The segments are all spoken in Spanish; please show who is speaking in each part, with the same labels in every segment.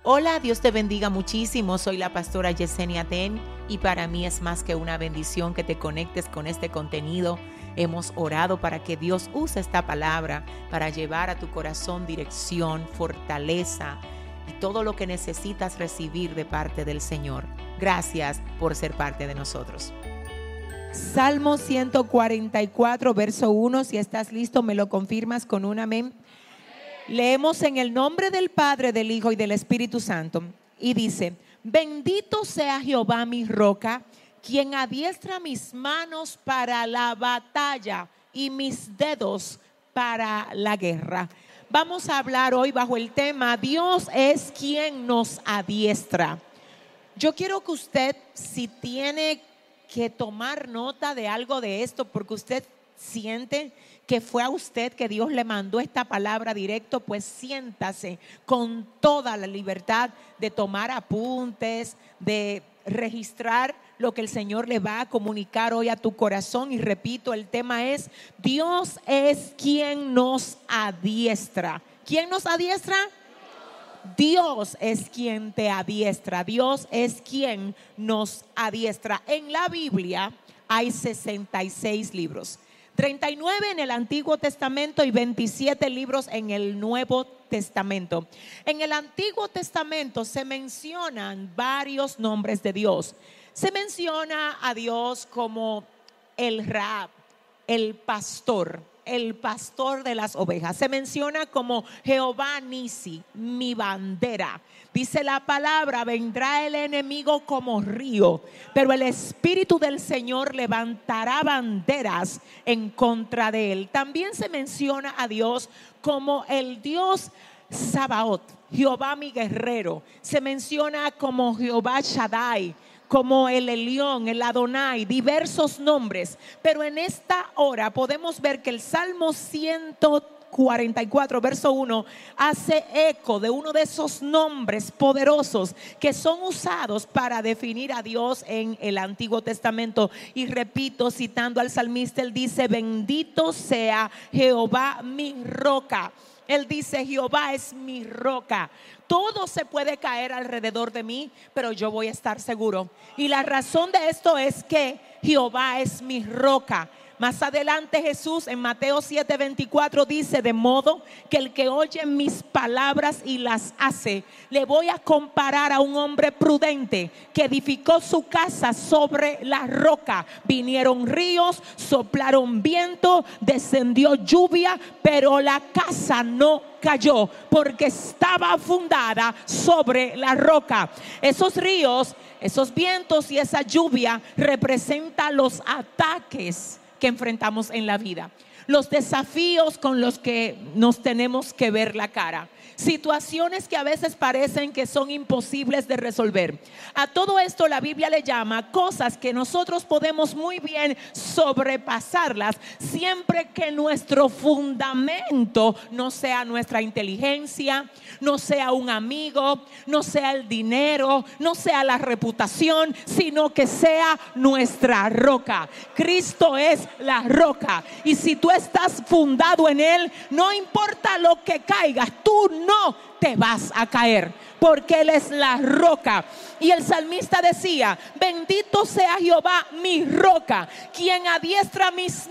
Speaker 1: Hola, Dios te bendiga muchísimo. Soy la pastora Yesenia Ten y para mí es más que una bendición que te conectes con este contenido. Hemos orado para que Dios use esta palabra para llevar a tu corazón dirección, fortaleza y todo lo que necesitas recibir de parte del Señor. Gracias por ser parte de nosotros. Salmo 144, verso 1. Si estás listo, me lo confirmas con un amén. Leemos en el nombre del Padre, del Hijo y del Espíritu Santo. Y dice: bendito sea Jehová mi roca, quien adiestra mis manos para la batalla y mis dedos para la guerra. Vamos a hablar hoy bajo el tema: Dios es quien nos adiestra. Yo quiero que usted, si tiene que tomar nota de algo de esto, porque usted siente que fue a usted que Dios le mandó esta palabra directo, pues siéntase con toda la libertad de tomar apuntes, de registrar lo que el Señor le va a comunicar hoy a tu corazón. Y repito, el tema es: Dios es quien nos adiestra. ¿Quién nos adiestra? Dios es quien te adiestra. Dios es quien nos adiestra. En la Biblia hay 66 libros. 39 en el Antiguo Testamento y 27 libros en el Nuevo Testamento. En el Antiguo Testamento se mencionan varios nombres de Dios. Se menciona a Dios como el Raab, el pastor de las ovejas. Se menciona como Jehová Nisi, mi bandera. Dice la palabra: vendrá el enemigo como río, pero el Espíritu del Señor levantará banderas en contra de él. También se menciona a Dios como el Dios Sabaoth, Jehová mi guerrero. Se menciona como Jehová Shaddai, como el Elión, el Adonai, diversos nombres. Pero en esta hora podemos ver que el Salmo 144, verso 1, hace eco de uno de esos nombres poderosos que son usados para definir a Dios en el Antiguo Testamento. Y repito, citando al salmista, él dice: bendito sea Jehová mi roca. Él dice: Jehová es mi roca. Todo se puede caer alrededor de mí, pero yo voy a estar seguro. Y la razón de esto es que Jehová es mi roca. Más adelante Jesús en Mateo 7:24 dice: de modo que el que oye mis palabras y las hace, le voy a comparar a un hombre prudente que edificó su casa sobre la roca. Vinieron ríos, soplaron viento, descendió lluvia, pero la casa no cayó porque estaba fundada sobre la roca. Esos ríos, esos vientos y esa lluvia representan los ataques que enfrentamos en la vida, los desafíos con los que nos tenemos que ver la cara, situaciones que a veces parecen que son imposibles de resolver. A todo esto la Biblia le llama cosas que nosotros podemos muy bien sobrepasarlas, siempre que nuestro fundamento no sea nuestra inteligencia, no sea un amigo, no sea el dinero, no sea la reputación, sino que sea nuestra roca. Cristo es la roca, y si tú estás fundado en él, no importa lo que caigas, tú no te vas a caer, porque él es la roca. Y el salmista decía: bendito sea Jehová mi roca, quien adiestra mis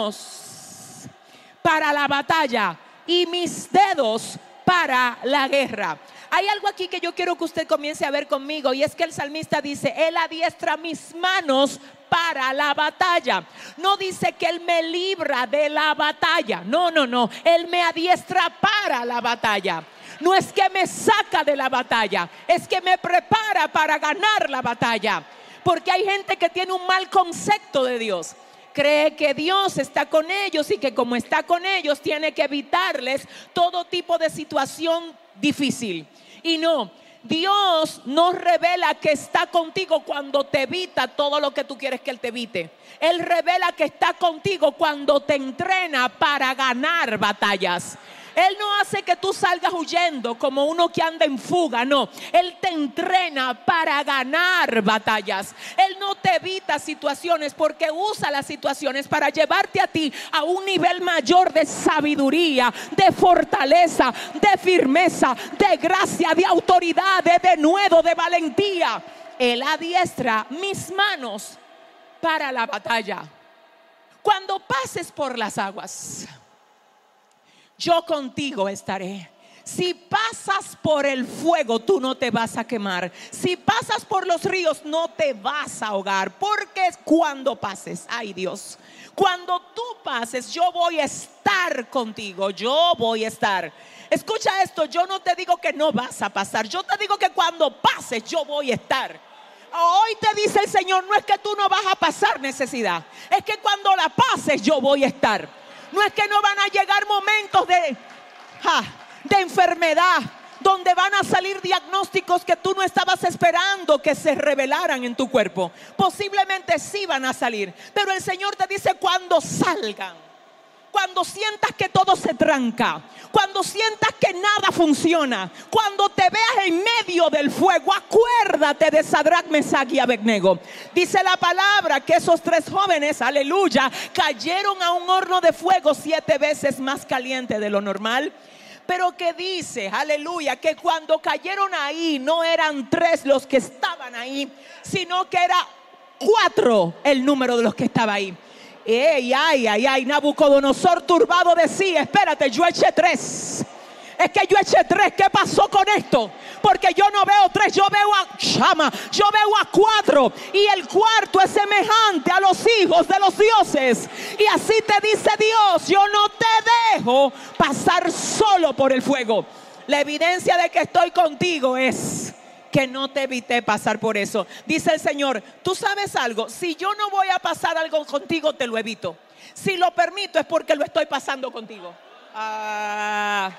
Speaker 1: manos para la batalla y mis dedos para la guerra. Hay algo aquí que yo quiero que usted comience a ver conmigo, y es que el salmista dice: él adiestra mis manos para la batalla. No dice que él me libra de la batalla, no, él me adiestra para la batalla. No es que me saca de la batalla, es que me prepara para ganar la batalla. Porque hay gente que tiene un mal concepto de Dios. Cree que Dios está con ellos y que como está con ellos tiene que evitarles todo tipo de situación difícil. Y no, Dios nos revela que está contigo cuando te evita todo lo que tú quieres que Él te evite. Él revela que está contigo cuando te entrena para ganar batallas. Él no hace que tú salgas huyendo como uno que anda en fuga, no. Él te entrena para ganar batallas. Él no te evita situaciones porque usa las situaciones para llevarte a ti a un nivel mayor de sabiduría, de fortaleza, de firmeza, de gracia, de autoridad, de denuedo, de valentía. Él adiestra mis manos para la batalla. Cuando pases por las aguas, yo contigo estaré. Si pasas por el fuego, tú no te vas a quemar. Si pasas por los ríos, no te vas a ahogar. Porque cuando pases, ay Dios, cuando tú pases, yo voy a estar contigo. Yo voy a estar. Escucha esto, yo no te digo que no vas a pasar. Yo te digo que cuando pases, yo voy a estar. Hoy te dice el Señor, no es que tú no vas a pasar necesidad, es que cuando la pases, yo voy a estar. No es que no van a llegar momentos de enfermedad, donde van a salir diagnósticos que tú no estabas esperando que se revelaran en tu cuerpo. Posiblemente sí van a salir, pero el Señor te dice cuando salgan, cuando sientas que todo se tranca, cuando sientas que nada funciona, cuando te veas en medio del fuego, acuérdate de Sadrach, Mesach y Abednego. Dice la palabra que esos 3 jóvenes, aleluya, cayeron a un horno de fuego 7 veces más caliente de lo normal. Pero que dice, aleluya, que cuando cayeron ahí no eran 3 los que estaban ahí, sino que era 4 el número de los que estaba ahí. Nabucodonosor turbado decía, espérate, yo eché 3. Es que yo eché 3, ¿qué pasó con esto? Porque yo no veo 3, yo veo a 4. Y el cuarto es semejante a los hijos de los dioses. Y así te dice Dios, yo no te dejo pasar solo por el fuego. La evidencia de que estoy contigo es que no te evité pasar por eso. Dice el Señor, tú sabes algo, si yo no voy a pasar algo contigo, te lo evito. Si lo permito es porque lo estoy pasando contigo. La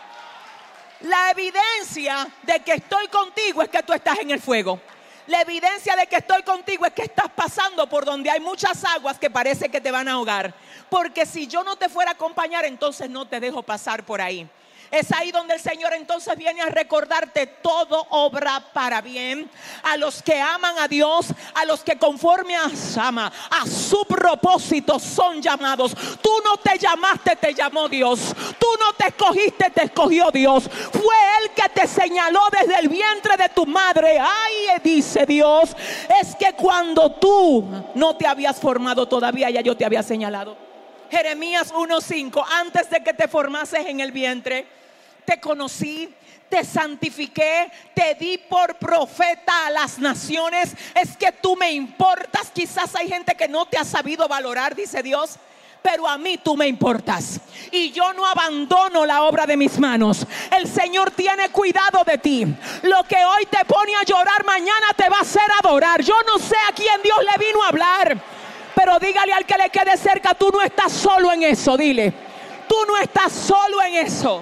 Speaker 1: evidencia de que estoy contigo es que tú estás en el fuego. La evidencia de que estoy contigo es que estás pasando por donde hay muchas aguas que parece que te van a ahogar. Porque si yo no te fuera a acompañar, entonces no te dejo pasar por ahí. Es ahí donde el Señor entonces viene a recordarte, todo obra para bien a los que aman a Dios, a los que conforme a su propósito son llamados. Tú no te llamaste, te llamó Dios. Tú no te escogiste, te escogió Dios. Fue Él que te señaló desde el vientre de tu madre. Ay, dice Dios, es que cuando tú no te habías formado todavía, ya yo te había señalado. Jeremías 1:5, antes de que te formases en el vientre, te conocí, te santifiqué, te di por profeta a las naciones. Es que tú me importas. Quizás hay gente que no te ha sabido valorar, dice Dios, pero a mí tú me importas. Y yo no abandono la obra de mis manos. El Señor tiene cuidado de ti. Lo que hoy te pone a llorar, mañana te va a hacer adorar. Yo no sé a quién Dios le vino a hablar, pero dígale al que le quede cerca, tú no estás solo en eso. Dile, tú no estás solo en eso.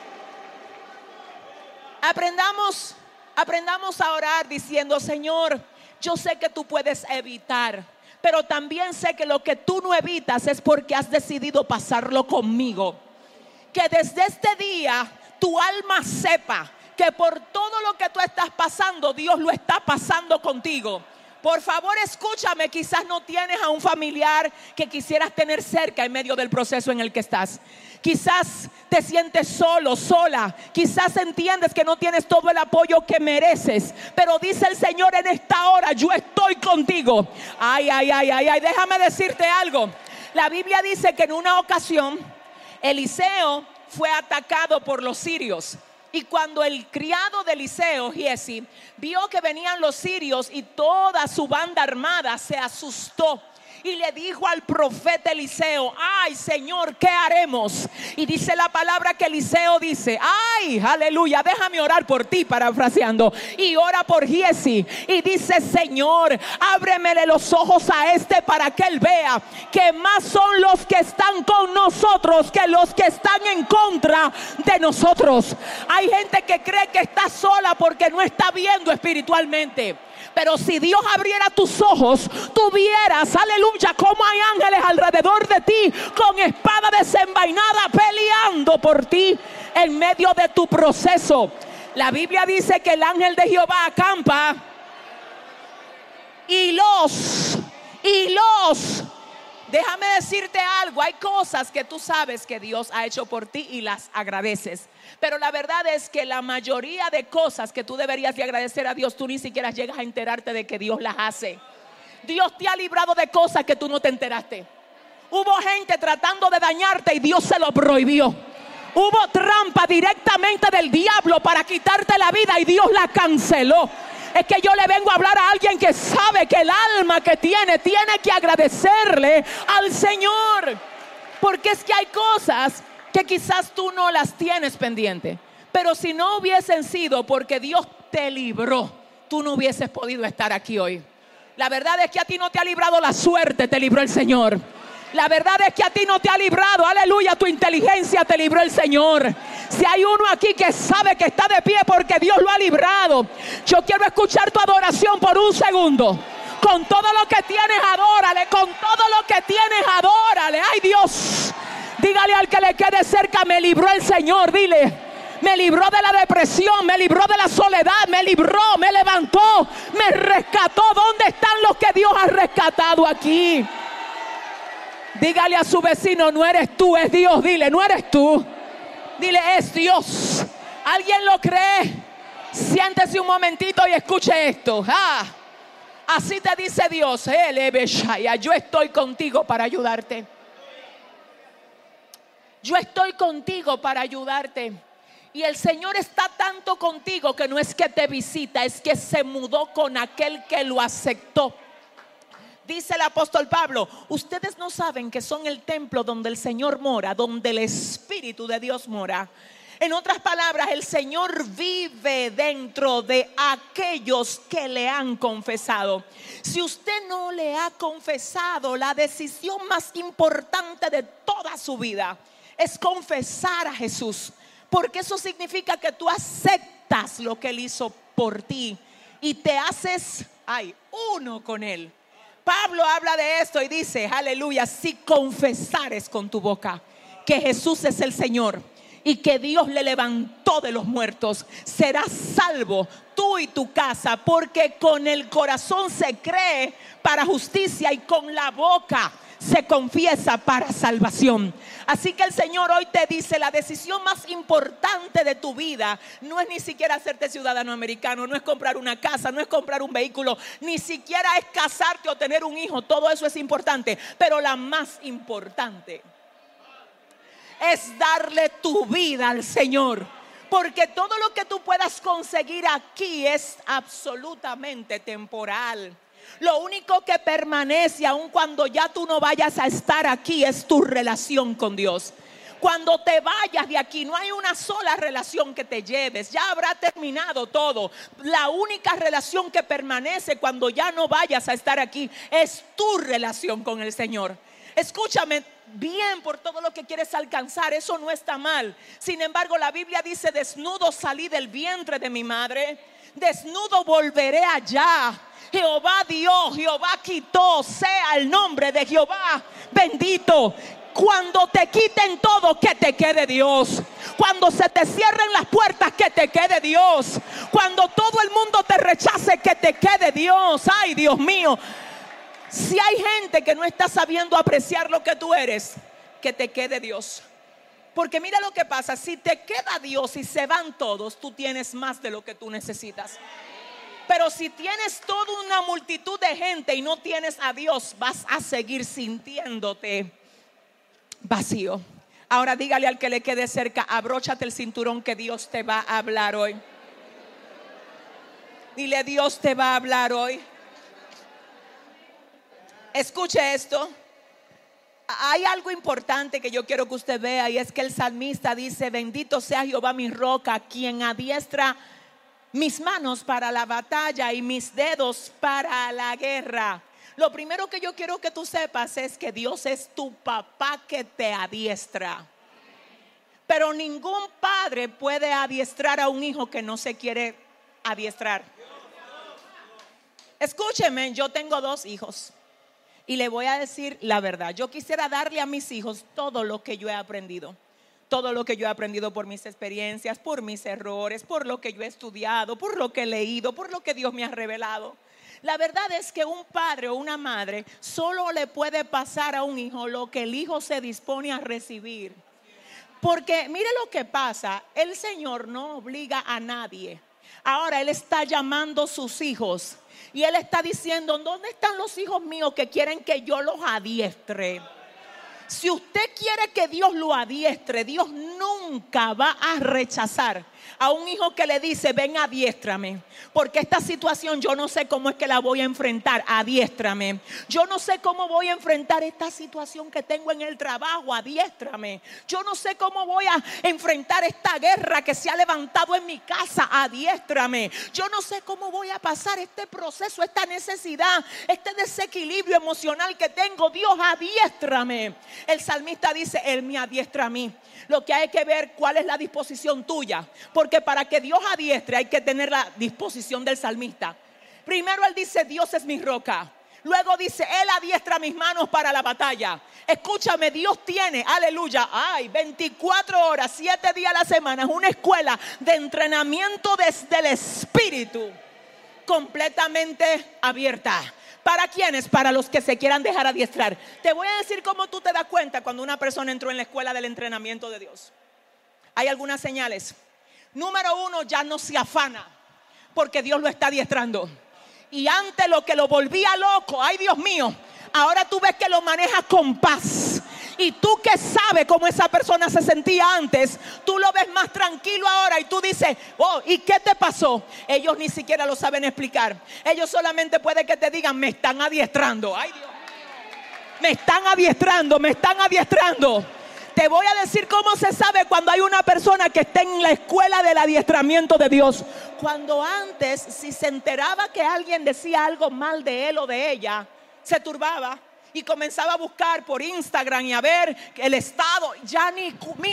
Speaker 1: Aprendamos a orar diciendo, Señor, yo sé que tú puedes evitar, pero también sé que lo que tú no evitas es porque has decidido pasarlo conmigo. Que desde este día tu alma sepa que por todo lo que tú estás pasando, Dios lo está pasando contigo. Por favor, escúchame, quizás no tienes a un familiar que quisieras tener cerca en medio del proceso en el que estás. Quizás te sientes solo, sola. Quizás entiendes que no tienes todo el apoyo que mereces. Pero dice el Señor en esta hora, yo estoy contigo. Ay, déjame decirte algo. La Biblia dice que en una ocasión Eliseo fue atacado por los sirios. Y cuando el criado de Eliseo, Giesi, vio que venían los sirios y toda su banda armada, se asustó. Y le dijo al profeta Eliseo, ay Señor, ¿qué haremos? Y dice la palabra que Eliseo dice, ay, aleluya, déjame orar por ti, parafraseando. Y ora por Giesi y dice, Señor, ábremele los ojos a este para que él vea que más son los que están con nosotros que los que están en contra de nosotros. Hay gente que cree que está sola porque no está viendo espiritualmente. Pero si Dios abriera tus ojos, tú vieras, aleluya, cómo hay ángeles alrededor de ti con espada desenvainada peleando por ti. en medio de tu proceso. La Biblia dice que el ángel de Jehová acampa y déjame decirte algo, hay cosas que tú sabes que Dios ha hecho por ti y las agradeces. Pero la verdad es que la mayoría de cosas que tú deberías de agradecer a Dios, tú ni siquiera llegas a enterarte de que Dios las hace. Dios te ha librado de cosas que tú no te enteraste. Hubo gente tratando de dañarte y Dios se lo prohibió. Hubo trampa directamente del diablo para quitarte la vida y Dios la canceló. Es que yo le vengo a hablar a alguien que sabe que el alma que tiene que agradecerle al Señor. Porque es que hay cosas que quizás tú no las tienes pendiente, pero si no hubiesen sido porque Dios te libró, tú no hubieses podido estar aquí hoy. La verdad es que a ti no te ha librado la suerte, te libró el Señor. La verdad es que a ti no te ha librado, aleluya, tu inteligencia, te libró el Señor. Si hay uno aquí que sabe que está de pie porque Dios lo ha librado, yo quiero escuchar tu adoración por un segundo. Con todo lo que tienes, adórale. Con todo lo que tienes, adórale. Ay, Dios, dígale al que le quede cerca: me libró el Señor. Dile: me libró de la depresión, me libró de la soledad, me libró, me levantó, me rescató. ¿Dónde están los que Dios ha rescatado aquí? Dígale a su vecino: no eres tú, es Dios. Dile: no eres tú. Dile: es Dios. ¿Alguien lo cree? Siéntese un momentito y escuche esto. Así te dice Dios: yo estoy contigo para ayudarte. Yo estoy contigo para ayudarte. Y el Señor está tanto contigo que no es que te visita, es que se mudó con aquel que lo aceptó. Dice el apóstol Pablo: ustedes no saben que son el templo donde el Señor mora, donde el Espíritu de Dios mora. En otras palabras, el Señor vive dentro de aquellos que le han confesado. Si usted no le ha confesado, la decisión más importante de toda su vida es confesar a Jesús, porque eso significa que tú aceptas lo que Él hizo por ti y te haces uno con Él. Pablo habla de esto y dice: aleluya, si confesares con tu boca que Jesús es el Señor y que Dios le levantó de los muertos, serás salvo tú y tu casa, porque con el corazón se cree para justicia y con la boca se confiesa para salvación. Así que el Señor hoy te dice: la decisión más importante de tu vida no es ni siquiera hacerte ciudadano americano, no es comprar una casa, no es comprar un vehículo, ni siquiera es casarte o tener un hijo. Todo eso es importante, pero la más importante es darle tu vida al Señor, porque todo lo que tú puedas conseguir aquí es absolutamente temporal. Lo único que permanece, aun cuando ya tú no vayas a estar aquí, es tu relación con Dios. Cuando te vayas de aquí, no hay una sola relación que te lleves, ya habrá terminado todo. La única relación que permanece cuando ya no vayas a estar aquí es tu relación con el Señor. Escúchame bien, por todo lo que quieres alcanzar, eso no está mal. Sin embargo, la Biblia dice: desnudo salí del vientre de mi madre, desnudo volveré allá. Jehová dio, Jehová quitó, sea el nombre de Jehová bendito. Cuando te quiten todo, que te quede Dios. Cuando se te cierren las puertas, que te quede Dios. Cuando todo el mundo te rechace, que te quede Dios. Ay, Dios mío, si hay gente que no está sabiendo apreciar lo que tú eres, que te quede Dios. Porque mira lo que pasa: si te queda Dios y se van todos, tú tienes más de lo que tú necesitas. Pero si tienes toda una multitud de gente y no tienes a Dios, vas a seguir sintiéndote vacío. Ahora dígale al que le quede cerca: abróchate el cinturón, que Dios te va a hablar hoy. Dile: Dios te va a hablar hoy. Escuche esto. Hay algo importante que yo quiero que usted vea, y es que el salmista dice: bendito sea Jehová mi roca, quien adiestra mis manos para la batalla y mis dedos para la guerra. Lo primero que yo quiero que tú sepas es que Dios es tu papá que te adiestra. Pero ningún padre puede adiestrar a un hijo que no se quiere adiestrar. Escúcheme, yo tengo 2 hijos y le voy a decir la verdad. Yo quisiera darle a mis hijos todo lo que yo he aprendido, todo lo que yo he aprendido por mis experiencias, por mis errores, por lo que yo he estudiado, por lo que he leído, por lo que Dios me ha revelado. La verdad es que un padre o una madre solo le puede pasar a un hijo lo que el hijo se dispone a recibir. Porque mire lo que pasa, el Señor no obliga a nadie. Ahora Él está llamando a sus hijos y Él está diciendo: ¿dónde están los hijos míos que quieren que yo los adiestre? Si usted quiere que Dios lo adiestre, Dios nunca va a rechazar a un hijo que le dice: ven, adiéstrame, porque esta situación yo no sé cómo es que la voy a enfrentar, adiéstrame. Yo no sé cómo voy a enfrentar esta situación que tengo en el trabajo, adiéstrame. Yo no sé cómo voy a enfrentar esta guerra que se ha levantado en mi casa, adiéstrame. Yo no sé cómo voy a pasar este proceso, esta necesidad, este desequilibrio emocional que tengo. Dios, adiéstrame. El salmista dice: Él me adiestra a mí. Lo que hay que ver cuál es la disposición tuya, porque para que Dios adiestre hay que tener la disposición del salmista. Primero él dice: Dios es mi roca. Luego dice: Él adiestra mis manos para la batalla. Escúchame, Dios tiene, aleluya, 24 horas, 7 días a la semana. Es una escuela de entrenamiento desde el Espíritu, completamente abierta. ¿Para quiénes? Para los que se quieran dejar adiestrar. Te voy a decir cómo tú te das cuenta cuando una persona entró en la escuela del entrenamiento de Dios. Hay algunas señales. Número 1, ya no se afana, porque Dios lo está adiestrando. Y antes lo que lo volvía loco, ay Dios mío, ahora tú ves que lo maneja con paz. Y tú que sabes cómo esa persona se sentía antes, tú lo ves más tranquilo ahora y tú dices: oh, ¿y qué te pasó? Ellos ni siquiera lo saben explicar. Ellos solamente puede que te digan: me están adiestrando. Ay Dios, me están adiestrando, me están adiestrando. Te voy a decir cómo se sabe cuando hay una persona que está en la escuela del adiestramiento de Dios. Cuando antes, si se enteraba que alguien decía algo mal de él o de ella, se turbaba y comenzaba a buscar por Instagram y a ver el estado. Ya ni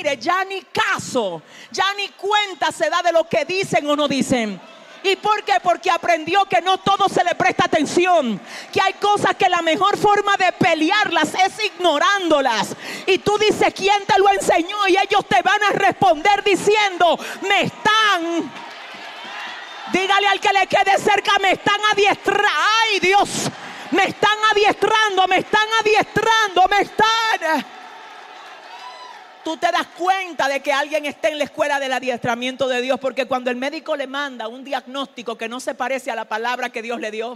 Speaker 1: caso, ya ni cuenta se da de lo que dicen o no dicen. ¿Y por qué? Porque aprendió que no todo se le presta atención, que hay cosas que la mejor forma de pelearlas es ignorándolas. Y tú dices: ¿quién te lo enseñó? Y ellos te van a responder diciendo: me están, dígale al que le quede cerca, me están adiestrando. Ay Dios, me están adiestrando, me están adiestrando, me están. Tú te das cuenta de que alguien está en la escuela del adiestramiento de Dios, porque cuando el médico le manda un diagnóstico que no se parece a la palabra que Dios le dio,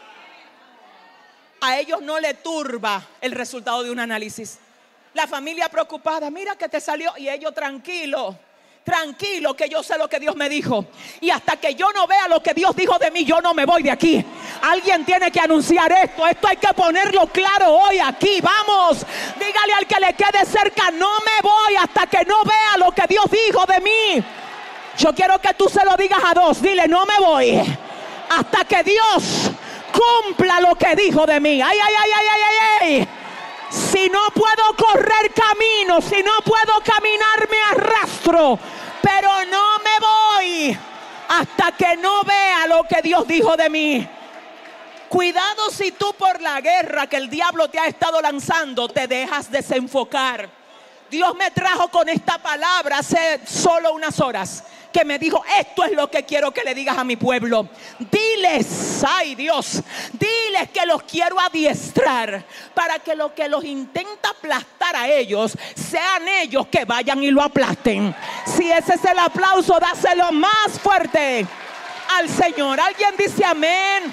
Speaker 1: a ellos no le turba el resultado de un análisis. La familia preocupada: mira que te salió, y ellos tranquilo, que yo sé lo que Dios me dijo. Y hasta que yo no vea lo que Dios dijo de mí, yo no me voy de aquí. Alguien tiene que anunciar esto. Esto hay que ponerlo claro hoy aquí. Vamos, dígale al que le quede cerca: no me voy hasta que no vea lo que Dios dijo de mí. Yo quiero que tú se lo digas a 2. Dile: no me voy hasta que Dios cumpla lo que dijo de mí. Ay, ay, ay, ay, ay, ay, ay. Si no puedo correr, camino. Si no puedo caminar, me arrastro. Pero no me voy hasta que no vea lo que Dios dijo de mí. Cuidado si tú, por la guerra que el diablo te ha estado lanzando, te dejas desenfocar. Dios me trajo con esta palabra hace solo unas horas, que me dijo: esto es lo que quiero que le digas a mi pueblo. Diles, ay Dios, diles que los quiero adiestrar, para que lo que los intenta aplastar a ellos, sean ellos que vayan y lo aplasten. Si ese es el aplauso, dáselo más fuerte al Señor. Alguien dice amén.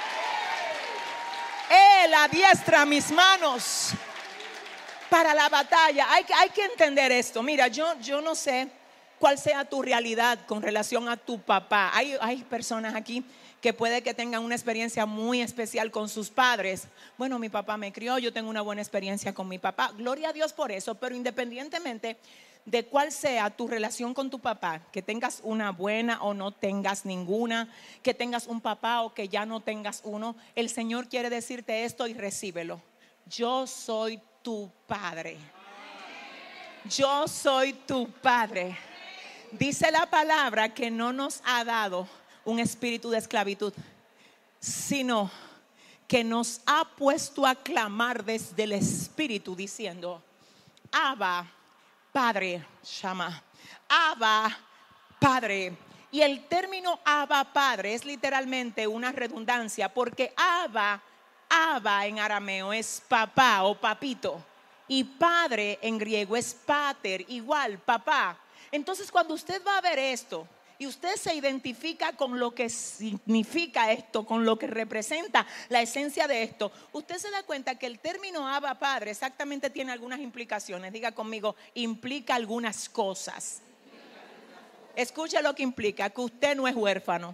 Speaker 1: Él adiestra mis manos para la batalla. Hay que entender esto. Mira, yo no sé cuál sea tu realidad con relación a tu papá. Hay personas aquí que puede que tengan una experiencia muy especial con sus padres. Bueno, mi papá me crió, yo tengo una buena experiencia con mi papá. Gloria a Dios por eso. Pero independientemente de cuál sea tu relación con tu papá, que tengas una buena o no tengas ninguna, que tengas un papá o que ya no tengas uno, el Señor quiere decirte esto y recíbelo: yo soy tu padre. Yo soy tu padre. Dice la palabra que no nos ha dado un espíritu de esclavitud, sino que nos ha puesto a clamar desde el espíritu diciendo: Abba, Padre, llama. Abba, Padre. Y el término Abba, Padre, es literalmente una redundancia, porque Abba en arameo es papá o papito, y padre en griego es pater, igual, papá. Entonces, cuando usted va a ver esto y usted se identifica con lo que significa esto, con lo que representa la esencia de esto, usted se da cuenta que el término Abba, Padre, exactamente tiene algunas implicaciones. Diga conmigo, implica algunas cosas. Escuche lo que implica: que usted no es huérfano.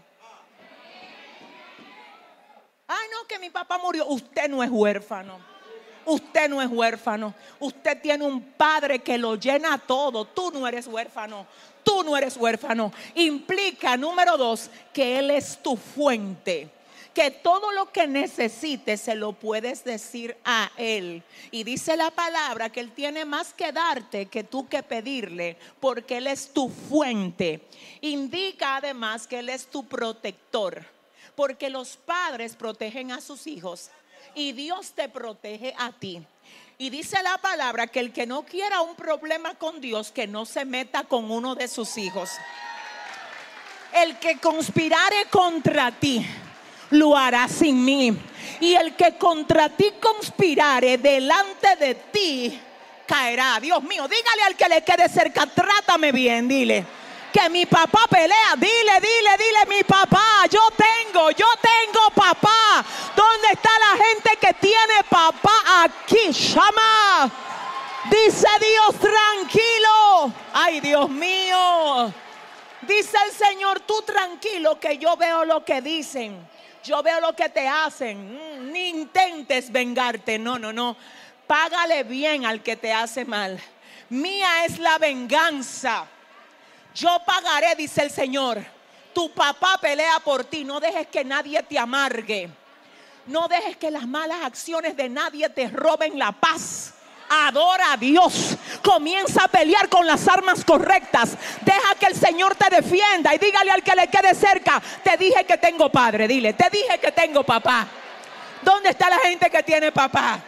Speaker 1: Ay, no, que mi papá murió. Usted no es huérfano. Usted no es huérfano. Usted tiene un padre que lo llena todo. Tú no eres huérfano. Tú no eres huérfano. Implica, número 2, que Él es tu fuente. Que todo lo que necesites se lo puedes decir a Él. Y dice la palabra que Él tiene más que darte que tú que pedirle, porque Él es tu fuente. Indica además que Él es tu protector, porque los padres protegen a sus hijos y Dios te protege a ti. Y dice la palabra que el que no quiera un problema con Dios, que no se meta con uno de sus hijos. El que conspirare contra ti, lo hará sin mí. Y el que contra ti conspirare, delante de ti caerá. Dios mío, dígale al que le quede cerca: trátame bien, dile que mi papá pelea. Dile, mi papá, yo tengo papá. ¿Dónde está la gente que tiene papá? Aquí, llama. Dice Dios, tranquilo. Ay, Dios mío. Dice el Señor, tú tranquilo, que yo veo lo que dicen. Yo veo lo que te hacen. Ni intentes vengarte. No. Págale bien al que te hace mal. Mía es la venganza. Yo pagaré, dice el Señor. Tu papá pelea por ti. No dejes que nadie te amargue. No dejes que las malas acciones de nadie te roben la paz. Adora a Dios. Comienza a pelear con las armas correctas. Deja que el Señor te defienda. Y dígale al que le quede cerca: te dije que tengo padre. Dile, te dije que tengo papá. ¿Dónde está la gente que tiene papá?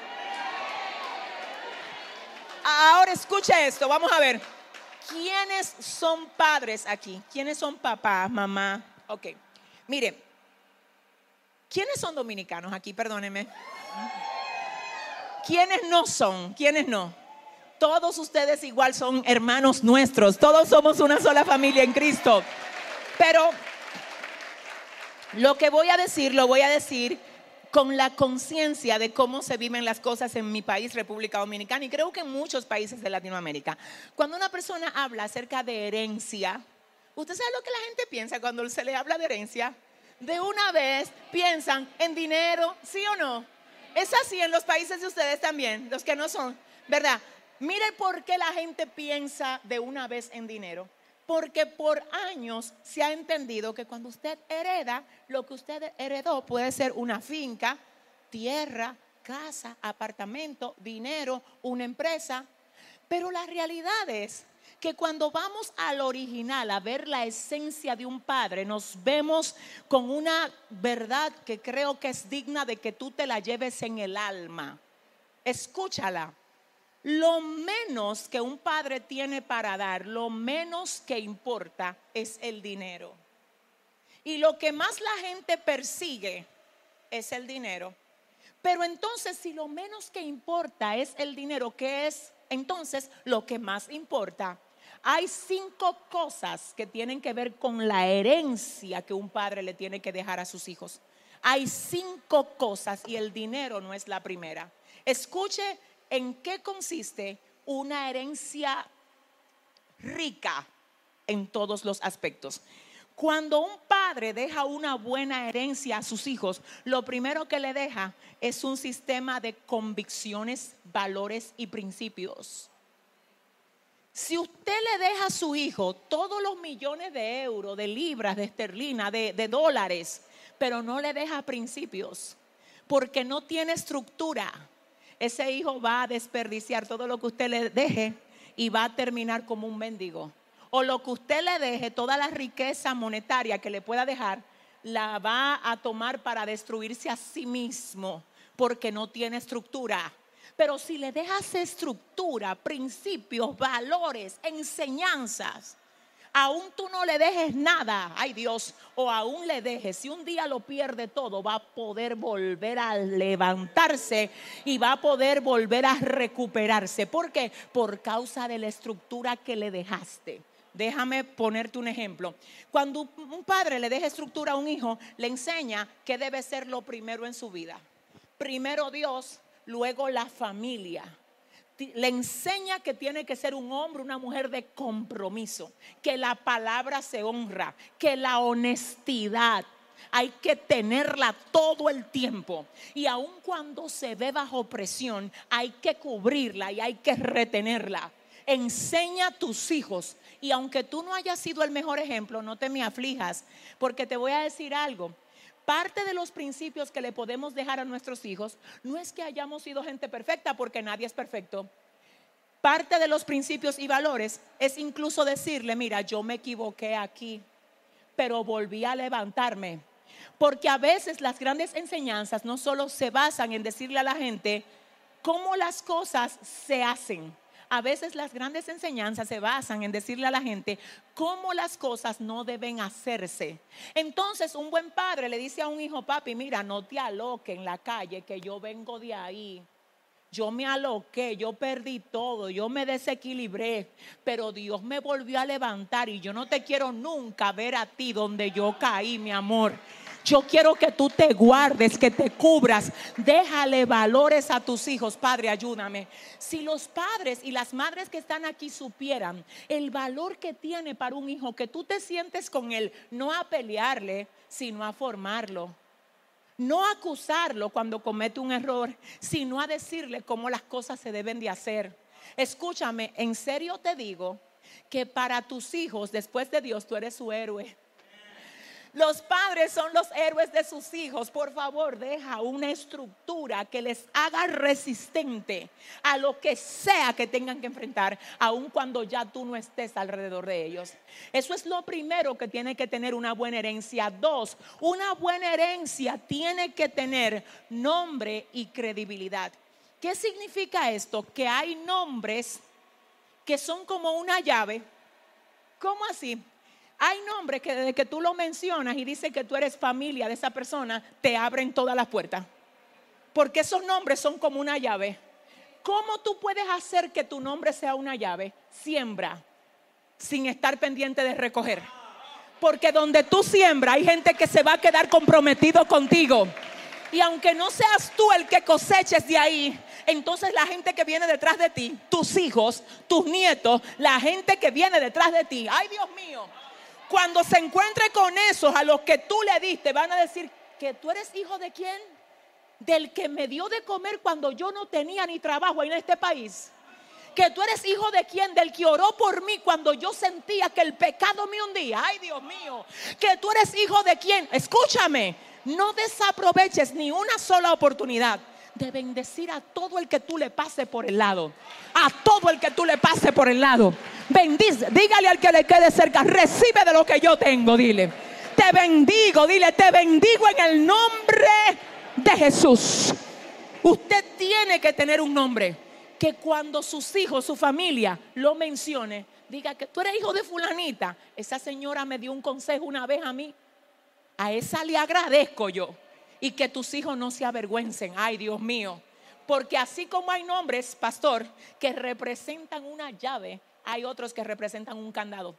Speaker 1: Ahora escuche esto. Vamos a ver. ¿Quiénes son padres aquí? ¿Quiénes son papá, mamá? Ok. Mire, ¿quiénes son dominicanos aquí? Perdónenme. ¿Quiénes no son? ¿Quiénes no? Todos ustedes igual son hermanos nuestros. Todos somos una sola familia en Cristo. Pero lo que voy a decir, lo voy a decir con la conciencia de cómo se viven las cosas en mi país, República Dominicana, y creo que en muchos países de Latinoamérica. Cuando una persona habla acerca de herencia, ¿usted sabe lo que la gente piensa cuando se le habla de herencia? De una vez piensan en dinero, ¿sí o no? Es así en los países de ustedes también, los que no son, ¿verdad? Mire por qué la gente piensa de una vez en dinero. Porque por años se ha entendido que cuando usted hereda, lo que usted heredó puede ser una finca, tierra, casa, apartamento, dinero, una empresa. Pero la realidad es que cuando vamos al original a ver la esencia de un padre, nos vemos con una verdad que creo que es digna de que tú te la lleves en el alma. Escúchala. Lo menos que un padre tiene para dar, lo menos que importa es el dinero. Y lo que más la gente persigue es el dinero. Pero entonces, si lo menos que importa es el dinero, ¿qué es entonces lo que más importa? Hay 5 cosas que tienen que ver con la herencia que un padre le tiene que dejar a sus hijos. Hay 5 cosas y el dinero no es la primera. Escuche en qué consiste una herencia rica en todos los aspectos. Cuando un padre deja una buena herencia a sus hijos, lo primero que le deja es un sistema de convicciones, valores y principios. Si usted le deja a su hijo todos los millones de euros, de libras, de esterlina, de dólares, pero no le deja principios, porque no tiene estructura, ese hijo va a desperdiciar todo lo que usted le deje y va a terminar como un mendigo. O lo que usted le deje, toda la riqueza monetaria que le pueda dejar, la va a tomar para destruirse a sí mismo, porque no tiene estructura. Pero si le dejas estructura, principios, valores, enseñanzas, aún tú no le dejes nada, ay Dios, o aún le dejes, si un día lo pierde todo, va a poder volver a levantarse y va a poder volver a recuperarse. ¿Por qué? Por causa de la estructura que le dejaste. Déjame ponerte un ejemplo. Cuando un padre le deja estructura a un hijo, le enseña que debe ser lo primero en su vida. Primero Dios, luego la familia. Le enseña que tiene que ser un hombre, una mujer de compromiso, que la palabra se honra, que la honestidad hay que tenerla todo el tiempo, y aun cuando se ve bajo presión hay que cubrirla y hay que retenerla. Enseña a tus hijos, y aunque tú no hayas sido el mejor ejemplo, no te me aflijas, porque te voy a decir algo. Parte de los principios que le podemos dejar a nuestros hijos no es que hayamos sido gente perfecta, porque nadie es perfecto. Parte de los principios y valores es incluso decirle: mira, yo me equivoqué aquí, pero volví a levantarme. Porque a veces las grandes enseñanzas no solo se basan en decirle a la gente cómo las cosas se hacen. A veces las grandes enseñanzas se basan en decirle a la gente cómo las cosas no deben hacerse. Entonces un buen padre le dice a un hijo: papi, mira, no te aloques en la calle, que yo vengo de ahí. Yo me aloqué, yo perdí todo, yo me desequilibré, pero Dios me volvió a levantar, y yo no te quiero nunca ver a ti donde yo caí, mi amor. Yo quiero que tú te guardes, que te cubras. Déjale valores a tus hijos. Padre, ayúdame. Si los padres y las madres que están aquí supieran el valor que tiene para un hijo, que tú te sientes con él, no a pelearle, sino a formarlo. No a acusarlo cuando comete un error, sino a decirle cómo las cosas se deben de hacer. Escúchame, en serio te digo que para tus hijos, después de Dios, tú eres su héroe. Los padres son los héroes de sus hijos. Por favor, deja una estructura que les haga resistente a lo que sea que tengan que enfrentar, aun cuando ya tú no estés alrededor de ellos. Eso es lo primero que tiene que tener una buena herencia. 2, una buena herencia tiene que tener nombre y credibilidad. ¿Qué significa esto? Que hay nombres que son como una llave. ¿Cómo así? Hay nombres que desde que tú lo mencionas y dices que tú eres familia de esa persona, te abren todas las puertas. Porque esos nombres son como una llave. ¿Cómo tú puedes hacer que tu nombre sea una llave? Siembra, sin estar pendiente de recoger. Porque donde tú siembras hay gente que se va a quedar comprometido contigo. Y aunque no seas tú el que coseches de ahí, entonces la gente que viene detrás de ti, tus hijos, tus nietos, la gente que viene detrás de ti, ay Dios mío, cuando se encuentre con esos a los que tú le diste, van a decir que tú eres hijo de quién, del que me dio de comer cuando yo no tenía ni trabajo en este país. Que tú eres hijo de quién, del que oró por mí cuando yo sentía que el pecado me hundía. Ay Dios mío, que tú eres hijo de quién. Escúchame, no desaproveches ni una sola oportunidad de bendecir a todo el que tú le pase por el lado. A todo el que tú le pase por el lado. Bendice, dígale al que le quede cerca: recibe de lo que yo tengo. Dile: te bendigo. Dile: te bendigo en el nombre de Jesús. Usted tiene que tener un nombre que cuando sus hijos, su familia lo mencione, diga que tú eres hijo de fulanita. Esa señora me dio un consejo una vez a mí. A esa le agradezco yo. Y que tus hijos no se avergüencen. Ay Dios mío. Porque así como hay nombres, pastor, que representan una llave, hay otros que representan un candado.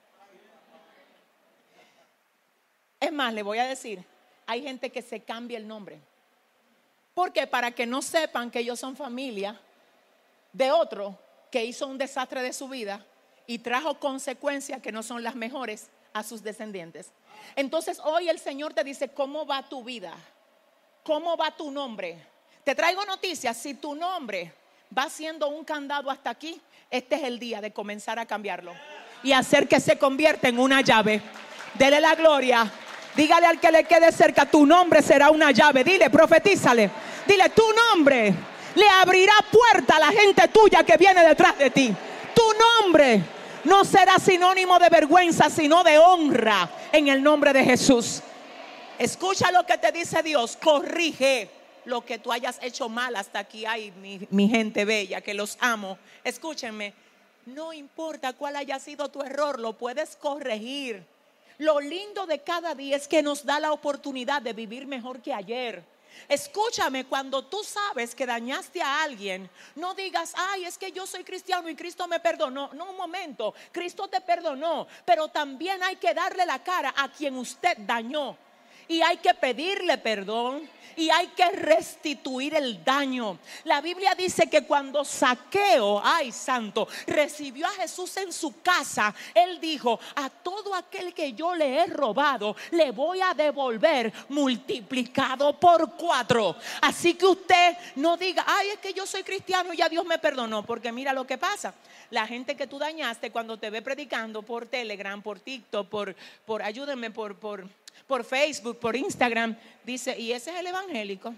Speaker 1: Es más, le voy a decir, hay gente que se cambia el nombre. Porque para que no sepan que ellos son familia de otro que hizo un desastre de su vida y trajo consecuencias que no son las mejores a sus descendientes. Entonces hoy el Señor te dice: ¿cómo va tu vida? ¿Cómo va tu nombre? Te traigo noticias. Si tu nombre va siendo un candado hasta aquí, este es el día de comenzar a cambiarlo y hacer que se convierta en una llave. Dele la gloria. Dígale al que le quede cerca: tu nombre será una llave. Dile, profetízale. Dile: tu nombre le abrirá puerta a la gente tuya que viene detrás de ti. Tu nombre no será sinónimo de vergüenza, sino de honra, en el nombre de Jesús. Escucha lo que te dice Dios: corrige lo que tú hayas hecho mal hasta aquí. Ay, mi gente bella, que los amo. Escúchenme, no importa cuál haya sido tu error, lo puedes corregir. Lo lindo de cada día es que nos da la oportunidad de vivir mejor que ayer. Escúchame, cuando tú sabes que dañaste a alguien, no digas, ay, es que yo soy cristiano y Cristo me perdonó. No, un momento, Cristo te perdonó, pero también hay que darle la cara a quien usted dañó. Y hay que pedirle perdón y hay que restituir el daño. La Biblia dice que cuando Zaqueo, ay santo, recibió a Jesús en su casa, él dijo, a todo aquel que yo le he robado, le voy a devolver multiplicado por 4. Así que usted no diga, ay, es que yo soy cristiano y ya Dios me perdonó. Porque mira lo que pasa. La gente que tú dañaste cuando te ve predicando por Telegram, por TikTok, ayúdenme, por Facebook, por Instagram, dice, ¿y ese es el evangélico?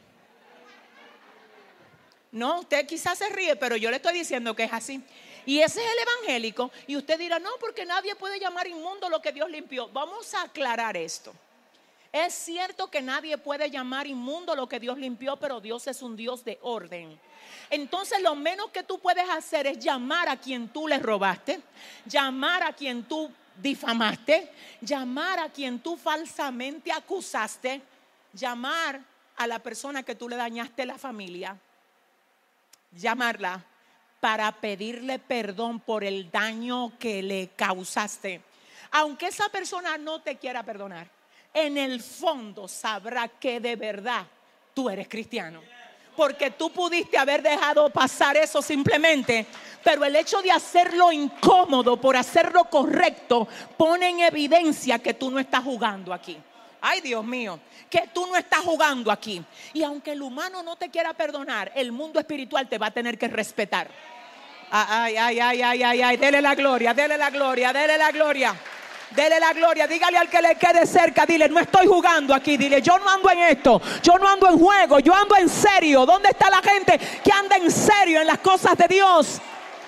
Speaker 1: No, usted quizás se ríe, pero yo le estoy diciendo que es así. Y ese es el evangélico. Y usted dirá, no, porque nadie puede llamar inmundo lo que Dios limpió. Vamos a aclarar esto. Es cierto que nadie puede llamar inmundo lo que Dios limpió, pero Dios es un Dios de orden. Entonces lo menos que tú puedes hacer es llamar a quien tú le robaste, llamar a quien tú difamaste, llamar a quien tú falsamente acusaste, llamar a la persona que tú le dañaste la familia, llamarla para pedirle perdón por el daño que le causaste. Aunque esa persona no te quiera perdonar, en el fondo sabrá que de verdad tú eres cristiano. Porque tú pudiste haber dejado pasar eso simplemente, pero el hecho de hacerlo incómodo por hacerlo correcto pone en evidencia que tú no estás jugando aquí. Ay, Dios mío, que tú no estás jugando aquí. Y aunque el humano no te quiera perdonar, el mundo espiritual te va a tener que respetar. Ay, ay, ay, ay, ay, ay, dele la gloria, dele la gloria, dele la gloria. Dele la gloria, dígale al que le quede cerca, dile, no estoy jugando aquí, dile, yo no ando en esto, yo no ando en juego, yo ando en serio. ¿Dónde está la gente que anda en serio en las cosas de Dios?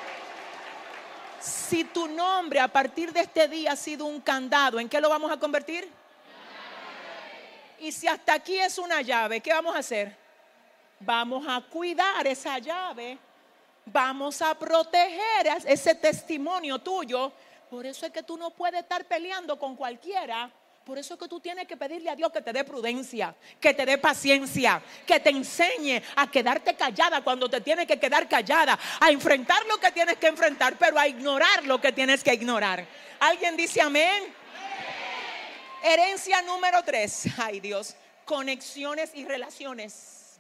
Speaker 1: Si tu nombre a partir de este día ha sido un candado, ¿en qué lo vamos a convertir? Y si hasta aquí es una llave, ¿qué vamos a hacer? Vamos a cuidar esa llave, vamos a proteger ese testimonio tuyo. Por eso es que tú no puedes estar peleando con cualquiera. Por eso es que tú tienes que pedirle a Dios que te dé prudencia, que te dé paciencia, que te enseñe a quedarte callada cuando te tienes que quedar callada, a enfrentar lo que tienes que enfrentar, pero a ignorar lo que tienes que ignorar. ¿Alguien dice amén? Herencia número 3. Ay, Dios. Conexiones y relaciones.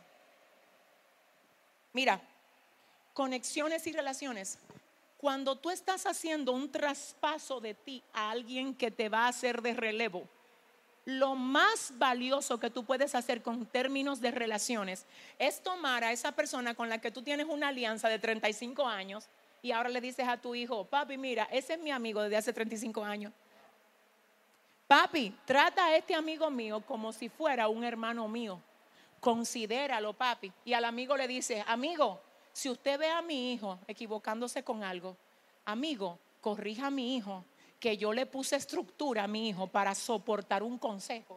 Speaker 1: Mira, conexiones y relaciones. Cuando tú estás haciendo un traspaso de ti a alguien que te va a hacer de relevo, lo más valioso que tú puedes hacer con términos de relaciones es tomar a esa persona con la que tú tienes una alianza de 35 años y ahora le dices a tu hijo, papi, mira, ese es mi amigo desde hace 35 años. Papi, trata a este amigo mío como si fuera un hermano mío. Considéralo, papi. Y al amigo le dices, amigo, si usted ve a mi hijo equivocándose con algo, amigo, corrija a mi hijo, que yo le puse estructura a mi hijo para soportar un consejo.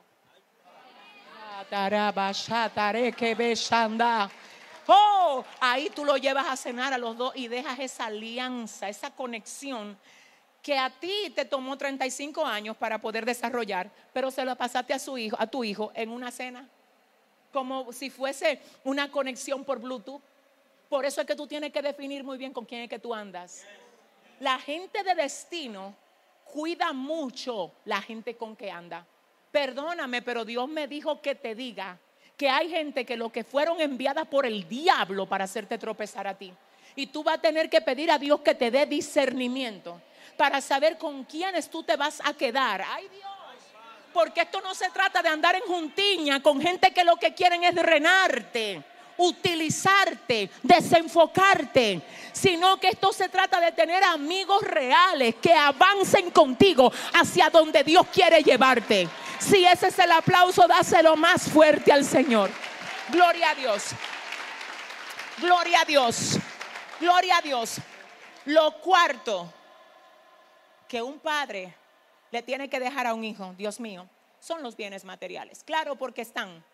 Speaker 1: Oh, ahí tú lo llevas a cenar a los dos y dejas esa alianza, esa conexión que a ti te tomó 35 años para poder desarrollar, pero se la pasaste a tu hijo en una cena, como si fuese una conexión por Bluetooth. Por eso es que tú tienes que definir muy bien con quién es que tú andas. La gente de destino cuida mucho la gente con que anda. Perdóname, pero Dios me dijo que te diga que hay gente que lo que fueron enviadas por el diablo para hacerte tropezar a ti. Y tú vas a tener que pedir a Dios que te dé discernimiento para saber con quiénes tú te vas a quedar. Ay, Dios. Porque esto no se trata de andar en juntiña con gente que lo que quieren es drenarte, utilizarte, desenfocarte, sino que esto se trata de tener amigos reales que avancen contigo hacia donde Dios quiere llevarte. Si ese es el aplauso, dáselo más fuerte al Señor. Gloria a Dios. Gloria a Dios. Gloria a Dios. Lo cuarto que un padre le tiene que dejar a un hijo, Dios mío, son los bienes materiales. Claro, porque están.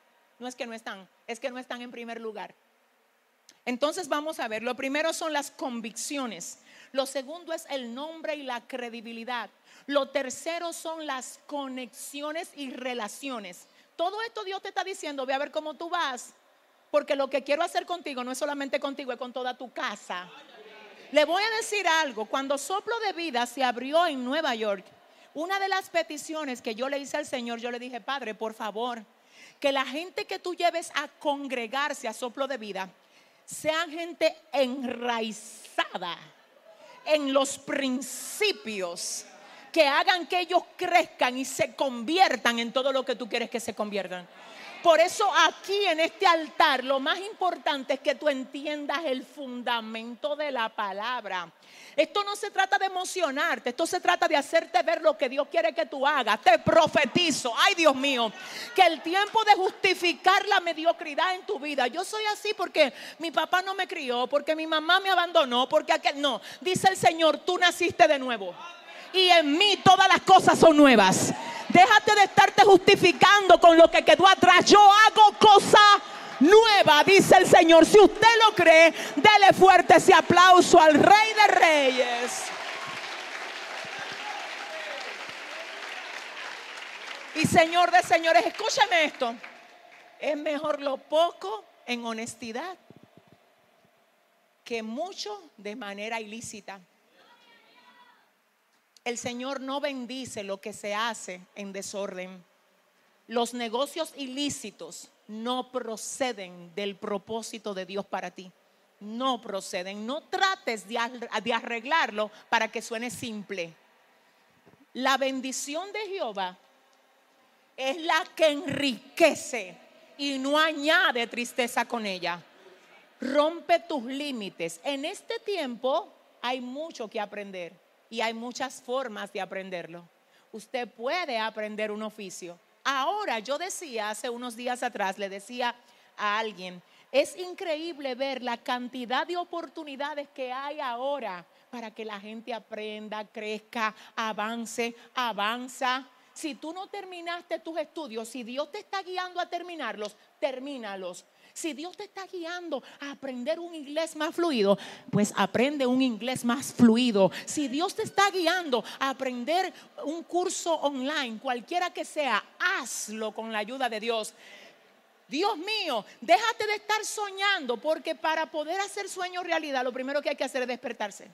Speaker 1: no es que no están, es que no están en primer lugar. Entonces vamos a ver, lo primero son las convicciones, lo segundo es el nombre y la credibilidad, lo tercero son las conexiones y relaciones. Todo esto Dios te está diciendo, ve a ver cómo tú vas, porque lo que quiero hacer contigo no es solamente contigo, es con toda tu casa. Le voy a decir algo, cuando Soplo de Vida se abrió en Nueva York, una de las peticiones que yo le hice al Señor, yo le dije, Padre, por favor, que la gente que tú lleves a congregarse a Soplo de Vida sean gente enraizada en los principios que hagan que ellos crezcan y se conviertan en todo lo que tú quieres que se conviertan. Por eso aquí en este altar lo más importante es que tú entiendas el fundamento de la palabra. Esto no se trata de emocionarte, esto se trata de hacerte ver lo que Dios quiere que tú hagas. Te profetizo, ay Dios mío, que el tiempo de justificar la mediocridad en tu vida, yo soy así porque mi papá no me crió, porque mi mamá me abandonó, porque aquel no, dice el Señor, tú naciste de nuevo y en mí todas las cosas son nuevas. Déjate de estarte justificando con lo que quedó atrás. Yo hago cosa nueva, dice el Señor. Si usted lo cree, dele fuerte ese aplauso al Rey de Reyes. Y Señor de señores, escúchame esto. Es mejor lo poco en honestidad que mucho de manera ilícita. El Señor no bendice lo que se hace en desorden. Los negocios ilícitos no proceden del propósito de Dios para ti. No proceden. No trates de arreglarlo para que suene simple. La bendición de Jehová es la que enriquece y no añade tristeza con ella. Rompe tus límites. En este tiempo hay mucho que aprender. Y hay muchas formas de aprenderlo. Usted puede aprender un oficio. Ahora, yo decía hace unos días atrás, le decía a alguien, es increíble ver la cantidad de oportunidades que hay ahora para que la gente aprenda, crezca, avanza. Si tú no terminaste tus estudios, si Dios te está guiando a terminarlos, termínalos. Si Dios te está guiando a aprender un inglés más fluido, pues aprende un inglés más fluido. Si Dios te está guiando a aprender un curso online, cualquiera que sea, hazlo con la ayuda de Dios. Dios mío, déjate de estar soñando, porque para poder hacer sueños realidad, lo primero que hay que hacer es despertarse.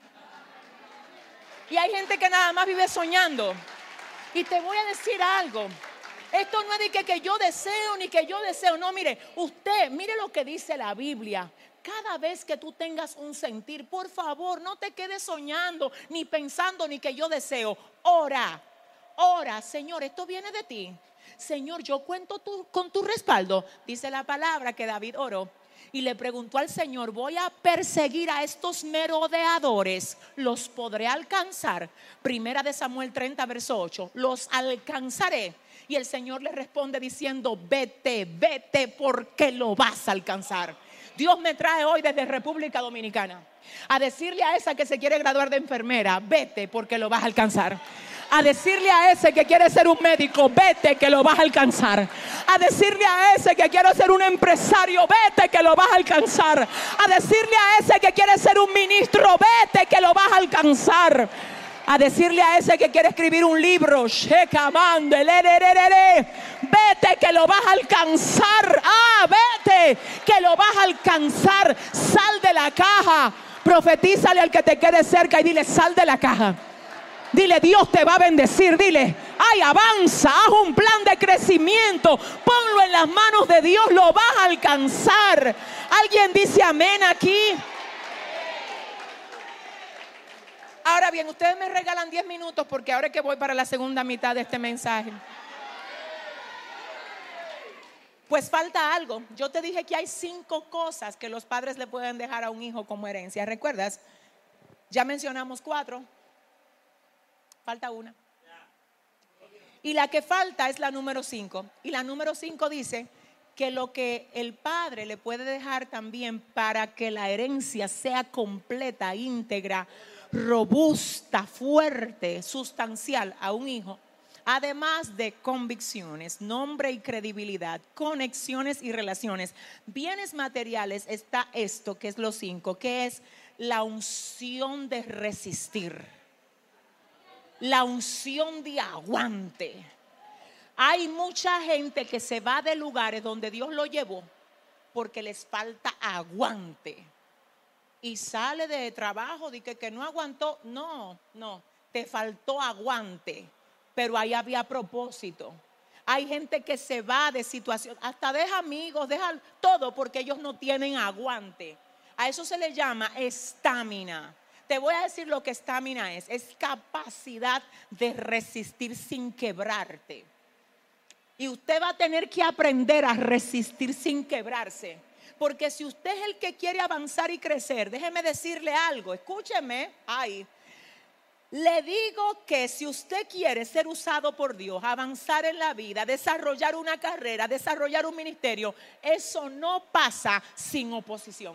Speaker 1: Y hay gente que nada más vive soñando. Y te voy a decir algo. Esto no es de que yo deseo ni que yo deseo. No, mire lo que dice la Biblia. Cada vez que tú tengas un sentir, por favor, no te quedes soñando, ni pensando, ni que yo deseo. Ora, Señor, esto viene de ti. Señor, yo cuento con tu respaldo. Dice la palabra que David oró y le preguntó al Señor, voy a perseguir a estos merodeadores, ¿los podré alcanzar? Primera de Samuel 30, verso 8, los alcanzaré. Y el Señor le responde diciendo, vete porque lo vas a alcanzar. Dios me trae hoy desde República Dominicana a decirle a esa que se quiere graduar de enfermera, vete porque lo vas a alcanzar. A decirle a ese que quiere ser un médico, vete que lo vas a alcanzar. A decirle a ese que quiere ser un empresario, vete que lo vas a alcanzar. A decirle a ese que quiere ser un ministro, vete que lo vas a alcanzar. A decirle a ese que quiere escribir un libro, vete que lo vas a alcanzar. Vete que lo vas a alcanzar. Sal de la caja. Profetízale al que te quede cerca y dile, sal de la caja. Dile, Dios te va a bendecir. Dile, avanza, haz un plan de crecimiento, ponlo en las manos de Dios, lo vas a alcanzar. ¿Alguien dice amén aquí? Ahora bien, ustedes me regalan 10 minutos porque ahora es que voy para la segunda mitad de este mensaje. Pues falta algo. Yo te dije que hay 5 cosas que los padres le pueden dejar a un hijo como herencia. ¿Recuerdas? Ya mencionamos 4. Falta una. Y la que falta es la número 5. Y la número 5 dice que lo que el padre le puede dejar también para que la herencia sea completa, íntegra, robusta, fuerte, sustancial a un hijo, además de convicciones, nombre y credibilidad, conexiones y relaciones, bienes materiales, está esto que es lo 5, que es la unción de resistir, la unción de aguante. Hay mucha gente que se va de lugares donde Dios lo llevó porque les falta aguante. Y sale de trabajo de que no aguantó. No, te faltó aguante, pero ahí había propósito. Hay gente que se va de situación, hasta deja amigos, deja todo porque ellos no tienen aguante. A eso se le llama estamina. Te voy a decir lo que estamina es capacidad de resistir sin quebrarte. Y usted va a tener que aprender a resistir sin quebrarse. Porque si usted es el que quiere avanzar y crecer, déjeme decirle algo, escúcheme, le digo que si usted quiere ser usado por Dios, avanzar en la vida, desarrollar una carrera, desarrollar un ministerio, eso no pasa sin oposición.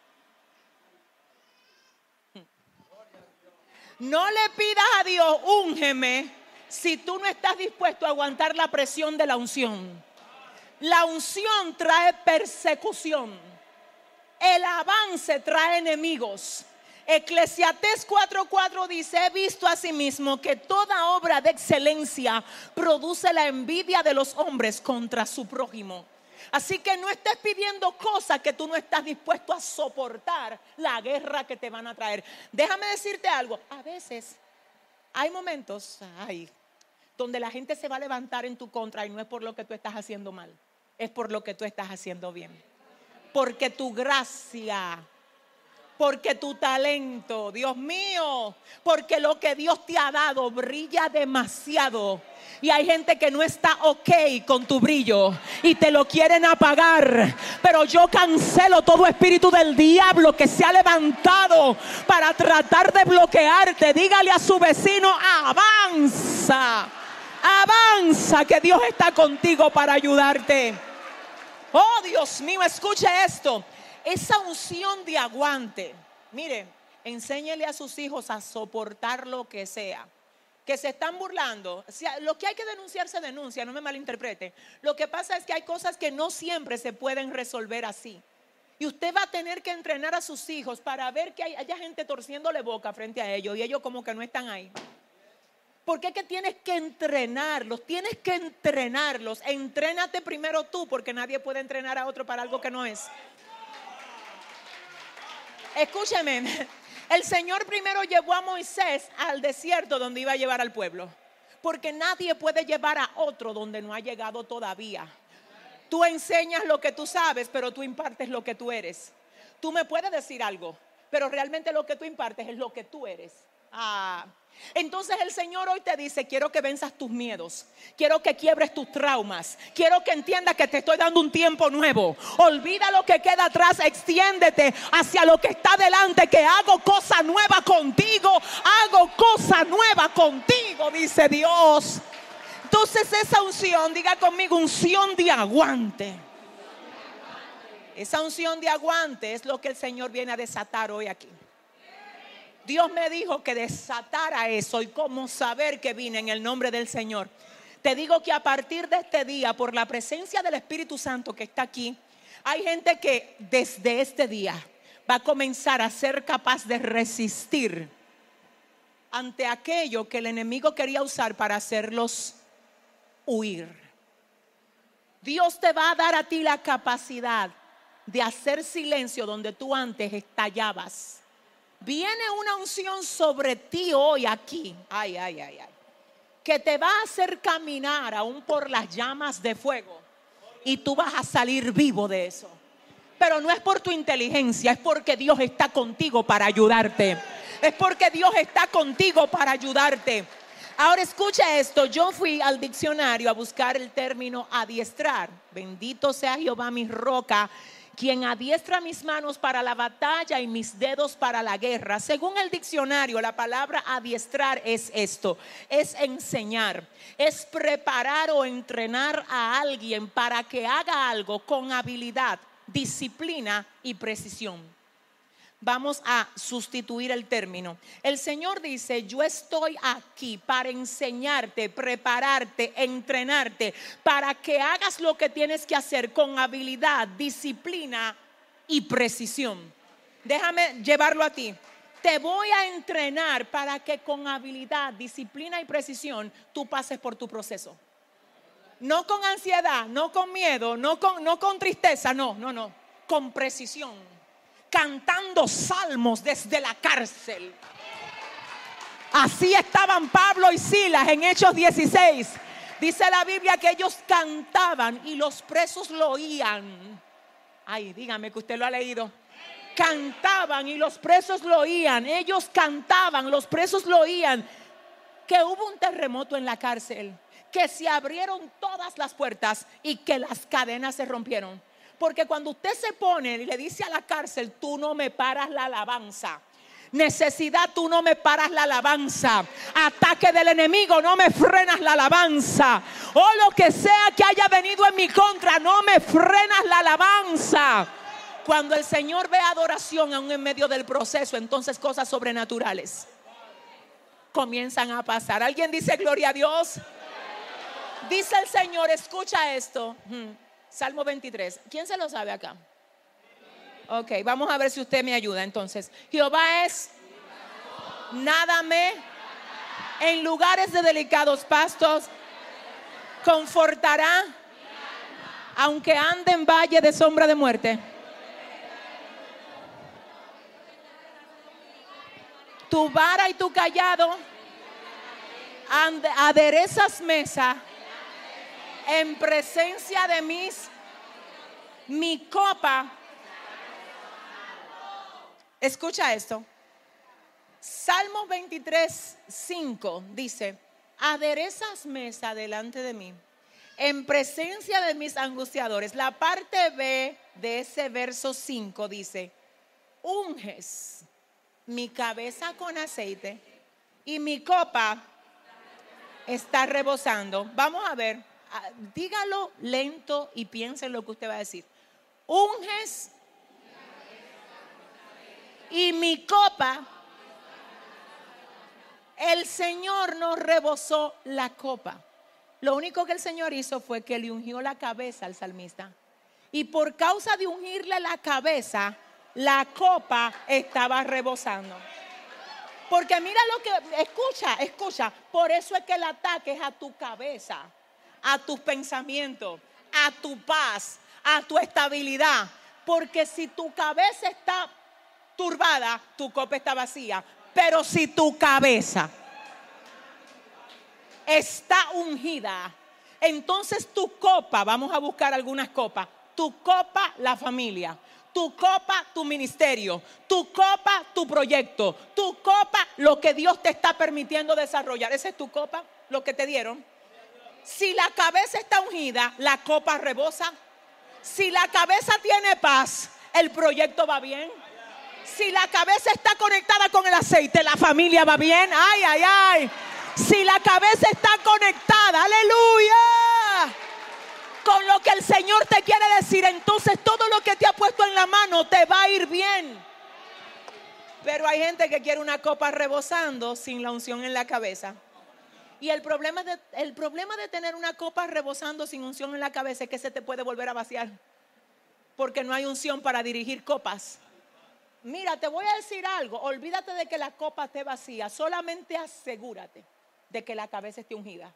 Speaker 1: No le pidas a Dios, úngeme, si tú no estás dispuesto a aguantar la presión de la unción. La unción trae persecución. El avance trae enemigos. Eclesiastés 4:4 dice: he visto asimismo que toda obra de excelencia produce la envidia de los hombres contra su prójimo. Así que no estés pidiendo cosas que tú no estás dispuesto a soportar la guerra que te van a traer. Déjame decirte algo, a veces hay momentos donde la gente se va a levantar en tu contra y no es por lo que tú estás haciendo mal, es por lo que tú estás haciendo bien. Porque tu gracia, porque tu talento, Dios mío, porque lo que Dios te ha dado brilla demasiado. Y hay gente que no está ok con tu brillo y te lo quieren apagar. Pero yo cancelo todo espíritu del diablo que se ha levantado para tratar de bloquearte. Dígale a su vecino: avanza, avanza, que Dios está contigo para ayudarte. Oh, Dios mío, escuche esto. Esa unción de aguante, mire, enséñele a sus hijos a soportar lo que sea. Que se están burlando, lo que hay que denunciar se denuncia, no me malinterprete. Lo que pasa es que hay cosas que no siempre se pueden resolver así. Y usted va a tener que entrenar a sus hijos para ver que haya gente torciéndole boca frente a ellos y ellos como que no están ahí. Porque es que tienes que entrenarlos, Entrénate primero tú, porque nadie puede entrenar a otro para algo que no es. Escúcheme, el Señor primero llevó a Moisés al desierto donde iba a llevar al pueblo, porque nadie puede llevar a otro donde no ha llegado todavía. Tú enseñas lo que tú sabes, pero tú impartes lo que tú eres. Tú me puedes decir algo, pero realmente lo que tú impartes es lo que tú eres. Entonces el Señor hoy te dice: quiero que venzas tus miedos, quiero que quiebres tus traumas, quiero que entiendas que te estoy dando un tiempo nuevo. Olvida lo que queda atrás, extiéndete hacia lo que está delante, que hago cosa nueva contigo, dice Dios. Entonces esa unción, diga conmigo, unción de aguante. Esa unción de aguante es lo que el Señor viene a desatar hoy aquí. Dios me dijo que desatara eso. Y cómo saber que vine en el nombre del Señor. Te digo que a partir de este día, por la presencia del Espíritu Santo que está aquí, hay gente que desde este día va a comenzar a ser capaz de resistir ante aquello que el enemigo quería usar para hacerlos huir. Dios te va a dar a ti la capacidad de hacer silencio donde tú antes estallabas. Viene una unción sobre ti hoy aquí, que te va a hacer caminar aún por las llamas de fuego, y tú vas a salir vivo de eso. Pero no es por tu inteligencia, es porque Dios está contigo para ayudarte. Ahora escucha esto, yo fui al diccionario a buscar el término adiestrar. Bendito sea Jehová mi roca, quien adiestra mis manos para la batalla y mis dedos para la guerra. Según el diccionario, la palabra adiestrar es esto: es enseñar, es preparar o entrenar a alguien para que haga algo con habilidad, disciplina y precisión. Vamos a sustituir el término. El Señor dice: yo estoy aquí para enseñarte, prepararte, entrenarte, para que hagas lo que tienes que hacer con habilidad, disciplina y precisión. Déjame llevarlo a ti. Te voy a entrenar para que con habilidad, disciplina y precisión tú pases por tu proceso. No con ansiedad, no con miedo, no con tristeza, no. Con precisión. Cantando salmos desde la cárcel. Así estaban Pablo y Silas en Hechos 16. Dice la Biblia que ellos cantaban y los presos lo oían. Ay, dígame que usted lo ha leído. Cantaban y los presos lo oían. Ellos cantaban, los presos lo oían. Que hubo un terremoto en la cárcel, que se abrieron todas las puertas y que las cadenas se rompieron. Porque cuando usted se pone y le dice a la cárcel: tú no me paras la alabanza. Necesidad, tú no me paras la alabanza. Ataque del enemigo, no me frenas la alabanza. O lo que sea que haya venido en mi contra, no me frenas la alabanza. Cuando el Señor ve adoración aún en medio del proceso, entonces cosas sobrenaturales comienzan a pasar. ¿Alguien dice gloria a Dios? Dice el Señor, escucha esto. Salmo 23. ¿Quién se lo sabe acá? Ok, vamos a ver si usted me ayuda entonces. Jehová es, nádame en lugares de delicados pastos, confortará, aunque ande en valle de sombra de muerte. Tu vara y tu callado aderezas mesa en presencia de mi copa. Escucha esto. Salmo 23:5 dice: aderezas mesa delante de mí en presencia de mis angustiadores. La parte B de ese verso 5 dice: unges mi cabeza con aceite y mi copa está rebosando. Vamos a ver, dígalo lento y piense en lo que usted va a decir. Unges y mi copa. El Señor nos rebosó la copa. Lo único que el Señor hizo fue que le ungió la cabeza al salmista. Y por causa de ungirle la cabeza, la copa estaba rebosando. Porque mira lo que, escucha. Por eso es que el ataque es a tu cabeza, a tus pensamientos, a tu paz, a tu estabilidad. Porque si tu cabeza está turbada, tu copa está vacía. Pero si tu cabeza está ungida, entonces tu copa, vamos a buscar algunas copas. Tu copa, la familia. Tu copa, tu ministerio. Tu copa, tu proyecto. Tu copa, lo que Dios te está permitiendo desarrollar. Esa es tu copa, lo que te dieron. Si la cabeza está ungida, la copa rebosa. Si la cabeza tiene paz, el proyecto va bien. Si la cabeza está conectada con el aceite, la familia va bien. Ay. Si la cabeza está conectada, aleluya, con lo que el Señor te quiere decir, entonces todo lo que te ha puesto en la mano te va a ir bien. Pero hay gente que quiere una copa rebosando sin la unción en la cabeza. Y el problema de tener una copa rebosando sin unción en la cabeza es que se te puede volver a vaciar, porque no hay unción para dirigir copas. Mira, te voy a decir algo. Olvídate de que la copa esté vacía. Solamente asegúrate de que la cabeza esté ungida.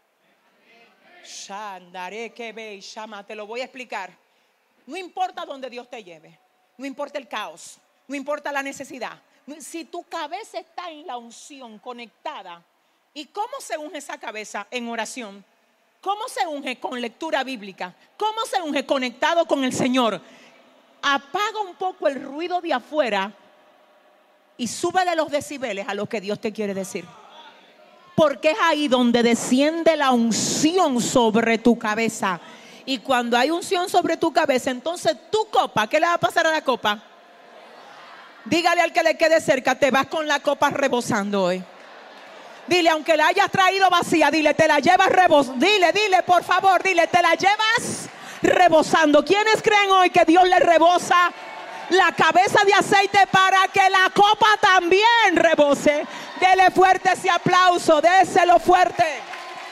Speaker 1: Te lo voy a explicar. No importa dónde Dios te lleve, no importa el caos, no importa la necesidad. Si tu cabeza está en la unción, conectada. ¿Y cómo se unge esa cabeza? En oración. ¿Cómo se unge? Con lectura bíblica. ¿Cómo se unge? Conectado con el Señor. Apaga un poco el ruido de afuera y súbele los decibeles a lo que Dios te quiere decir. Porque es ahí donde desciende la unción sobre tu cabeza. Y cuando hay unción sobre tu cabeza, entonces tu copa, ¿qué le va a pasar a la copa? Dígale al que le quede cerca: te vas con la copa rebosando hoy. Dile, aunque la hayas traído vacía, dile, te la llevas rebosando. Dile, por favor, dile, te la llevas rebosando. ¿Quiénes creen hoy que Dios le rebosa la cabeza de aceite para que la copa también rebose. Dele fuerte ese aplauso, déselo fuerte.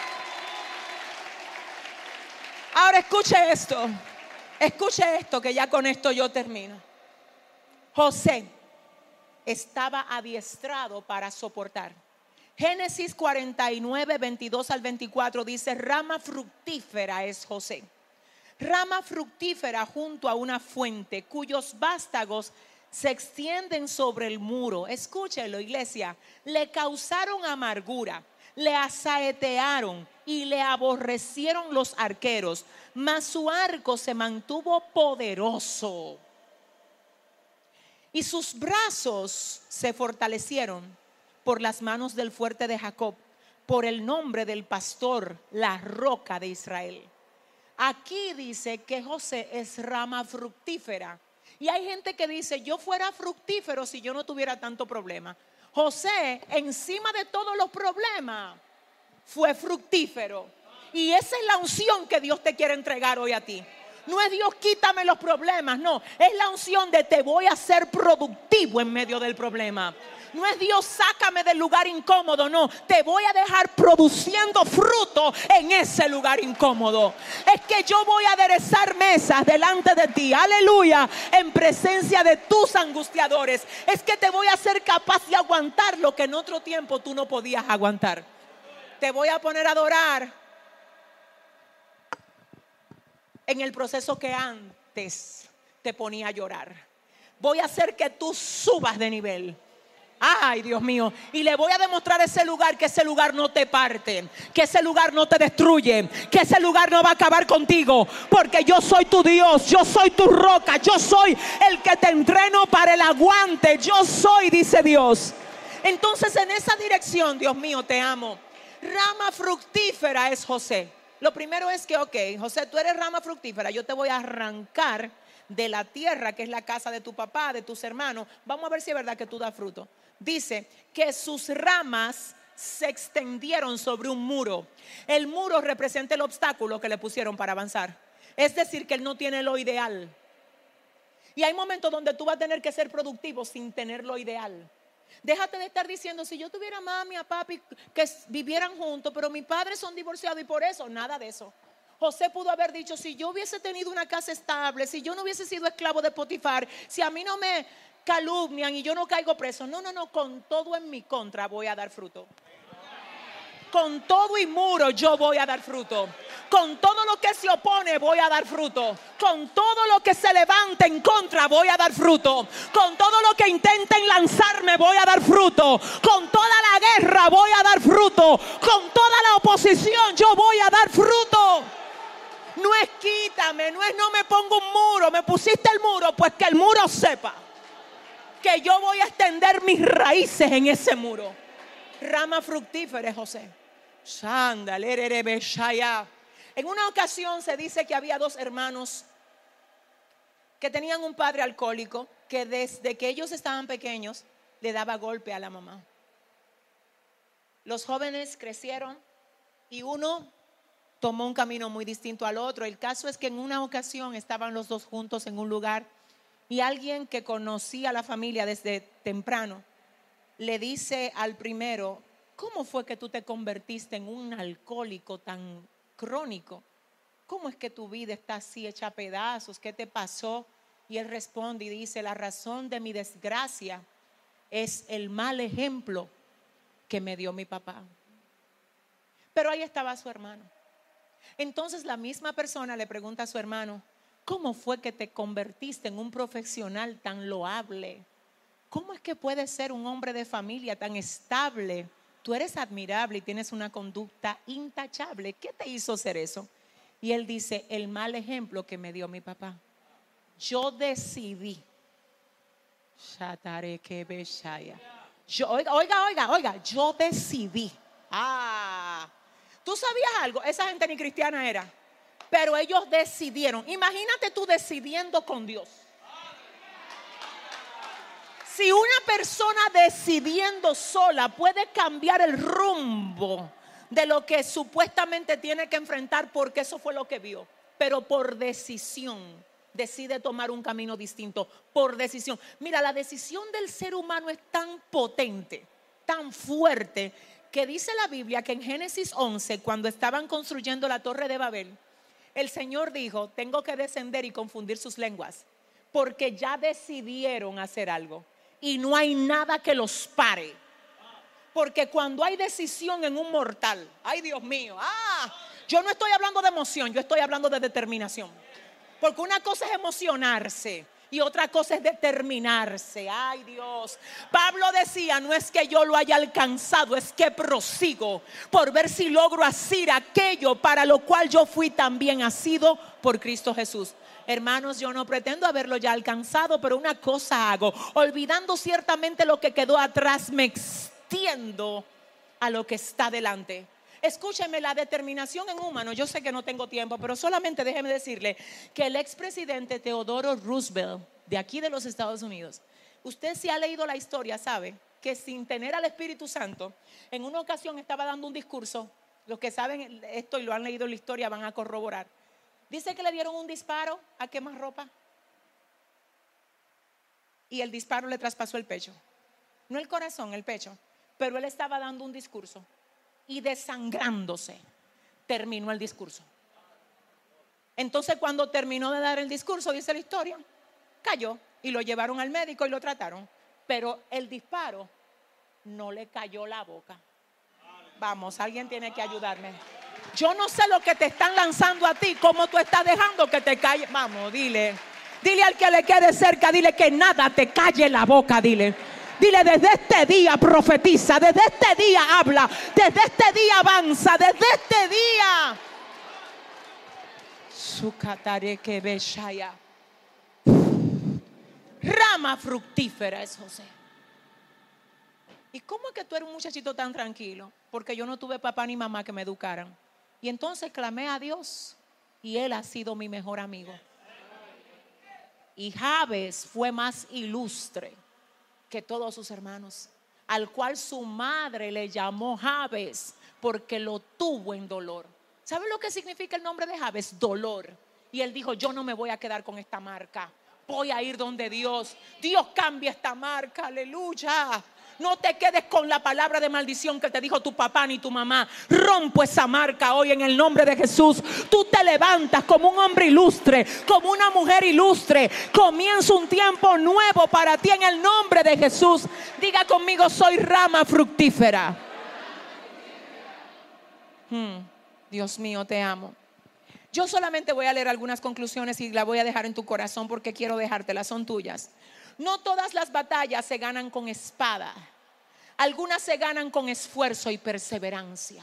Speaker 1: Ahora escuche esto que ya con esto yo termino. José estaba adiestrado para soportar. Génesis 49, 22 al 24 dice: rama fructífera es José, rama fructífera junto a una fuente, cuyos vástagos se extienden sobre el muro. Escúchelo, iglesia. Le causaron amargura, le asaetearon y le aborrecieron los arqueros, mas su arco se mantuvo poderoso y sus brazos se fortalecieron por las manos del fuerte de Jacob, por el nombre del pastor, la roca de Israel. Aquí dice que José es rama fructífera. Y hay gente que dice: yo fuera fructífero si yo no tuviera tanto problema. José, encima de todos los problemas, fue fructífero. Y esa es la unción que Dios te quiere entregar hoy a ti. No es Dios quítame los problemas, no. Es la unción de te voy a hacer productivo en medio del problema. No es Dios sácame del lugar incómodo, no. Te voy a dejar produciendo fruto en ese lugar incómodo. Es que yo voy a aderezar mesas delante de ti, aleluya, en presencia de tus angustiadores. Es que te voy a hacer capaz de aguantar lo que en otro tiempo tú no podías aguantar. Te voy a poner a adorar en el proceso que antes te ponía a llorar. Voy a hacer que tú subas de nivel. Ay, Dios mío. Y le voy a demostrar a ese lugar que ese lugar no te parte, que ese lugar no te destruye, que ese lugar no va a acabar contigo. Porque yo soy tu Dios, yo soy tu roca, yo soy el que te entreno para el aguante. Yo soy, dice Dios. Entonces en esa dirección, Dios mío, te amo. Rama fructífera es José. Lo primero es que, ok, José, tú eres rama fructífera. Yo te voy a arrancar de la tierra, que es la casa de tu papá, de tus hermanos. Vamos a ver si es verdad que tú das fruto. Dice que sus ramas se extendieron sobre un muro. El muro representa el obstáculo que le pusieron para avanzar. Es decir, que él no tiene lo ideal. Y hay momentos donde tú vas a tener que ser productivo sin tener lo ideal. Déjate de estar diciendo: si yo tuviera mami a papi que vivieran juntos, pero mis padres son divorciados y por eso, nada de eso. José pudo haber dicho: si yo hubiese tenido una casa estable, si yo no hubiese sido esclavo de Potifar, si a mí no me calumnian y yo no caigo preso, no, con todo en mi contra voy a dar fruto. Con todo y muro yo voy a dar fruto. Con todo lo que se opone voy a dar fruto. Con todo lo que se levante en contra voy a dar fruto. Con todo lo que intenten lanzarme voy a dar fruto. Con toda la guerra voy a dar fruto. Con toda la oposición yo voy a dar fruto. No es quítame, no es no me pongo un muro. Me pusiste el muro, pues que el muro sepa que yo voy a extender mis raíces en ese muro. Rama fructífera es José. En una ocasión se dice que había dos hermanos que tenían un padre alcohólico que desde que ellos estaban pequeños le daba golpe a la mamá. Los jóvenes crecieron y uno tomó un camino muy distinto al otro. El caso es que en una ocasión estaban los dos juntos en un lugar y alguien que conocía a la familia desde temprano le dice al primero: ¿cómo fue que tú te convertiste en un alcohólico tan crónico? ¿Cómo es que tu vida está así hecha a pedazos? ¿Qué te pasó? Y él responde y dice: la razón de mi desgracia es el mal ejemplo que me dio mi papá. Pero ahí estaba su hermano. Entonces la misma persona le pregunta a su hermano: ¿cómo fue que te convertiste en un profesional tan loable? ¿Cómo es que puedes ser un hombre de familia tan estable? Tú eres admirable y tienes una conducta intachable. ¿Qué te hizo ser eso? Y él dice: el mal ejemplo que me dio mi papá. Yo decidí. Oiga, yo decidí. ¿Tú sabías algo? Esa gente ni cristiana era, pero ellos decidieron. Imagínate tú decidiendo con Dios. Si una persona decidiendo sola puede cambiar el rumbo de lo que supuestamente tiene que enfrentar, porque eso fue lo que vio, pero por decisión. decide tomar un camino distinto por decisión. Mira, la decisión del ser humano es tan potente, tan fuerte, que dice la Biblia que en Génesis 11, cuando estaban construyendo la torre de Babel, el Señor dijo: tengo que descender y confundir sus lenguas, porque ya decidieron hacer algo y no hay nada que los pare. Porque cuando hay decisión en un mortal, ay Dios mío, yo no estoy hablando de emoción, yo estoy hablando de determinación. Porque una cosa es emocionarse y otra cosa es determinarse. Ay Dios, Pablo decía: no es que yo lo haya alcanzado, es que prosigo por ver si logro asir aquello para lo cual yo fui también asido por Cristo Jesús. Hermanos, yo no pretendo haberlo ya alcanzado, pero una cosa hago: olvidando ciertamente lo que quedó atrás, me extiendo a lo que está delante. Escúcheme, la determinación en humano, yo sé que no tengo tiempo, pero solamente déjeme decirle que el expresidente Theodore Roosevelt, de aquí de los Estados Unidos, usted si ha leído la historia sabe que sin tener al Espíritu Santo, en una ocasión estaba dando un discurso. Los que saben esto y lo han leído en la historia van a corroborar. Dice que le dieron un disparo a quemarropa y el disparo le traspasó el pecho, no el corazón, el pecho. Pero él estaba dando un discurso y desangrándose terminó el discurso. Entonces cuando terminó de dar el discurso, dice la historia, cayó y lo llevaron al médico y lo trataron, pero el disparo no le cayó la boca. Vamos, alguien tiene que ayudarme. Yo no sé lo que te están lanzando a ti, cómo tú estás dejando que te calle. Vamos, dile al que le quede cerca, dile que nada te calle la boca, dile, desde este día profetiza, desde este día habla, desde este día avanza, desde este día. Rama fructífera es José. ¿Y cómo es que tú eres un muchachito tan tranquilo? Porque yo no tuve papá ni mamá que me educaran. Y entonces clamé a Dios y Él ha sido mi mejor amigo. Y Jabes fue más ilustre que todos sus hermanos, al cual su madre le llamó Jabes porque lo tuvo en dolor. ¿Sabe lo que significa el nombre de Jabes? Dolor. Y él dijo: yo no me voy a quedar con esta marca, voy a ir donde Dios cambia esta marca, aleluya. No te quedes con la palabra de maldición que te dijo tu papá ni tu mamá. Rompo esa marca hoy en el nombre de Jesús. Tú te levantas como un hombre ilustre, como una mujer ilustre. Comienza un tiempo nuevo para ti en el nombre de Jesús. Diga conmigo: soy rama fructífera. Dios mío, te amo. Yo solamente voy a leer algunas conclusiones y las voy a dejar en tu corazón porque quiero dejártelas, son tuyas. No todas las batallas se ganan con espada. Algunas se ganan con esfuerzo y perseverancia.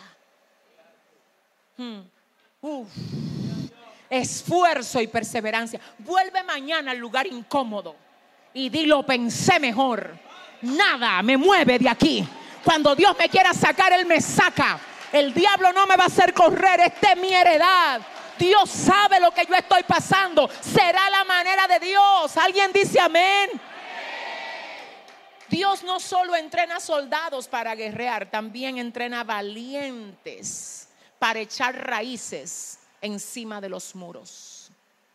Speaker 1: Esfuerzo y perseverancia. Vuelve mañana al lugar incómodo y dilo: pensé mejor. Nada me mueve de aquí. Cuando Dios me quiera sacar, Él me saca. El diablo no me va a hacer correr. Esta es mi heredad. Dios sabe lo que yo estoy pasando. Será la manera de Dios. ¿Alguien dice amén? Dios no solo entrena soldados para guerrear, también entrena valientes para echar raíces encima de los muros.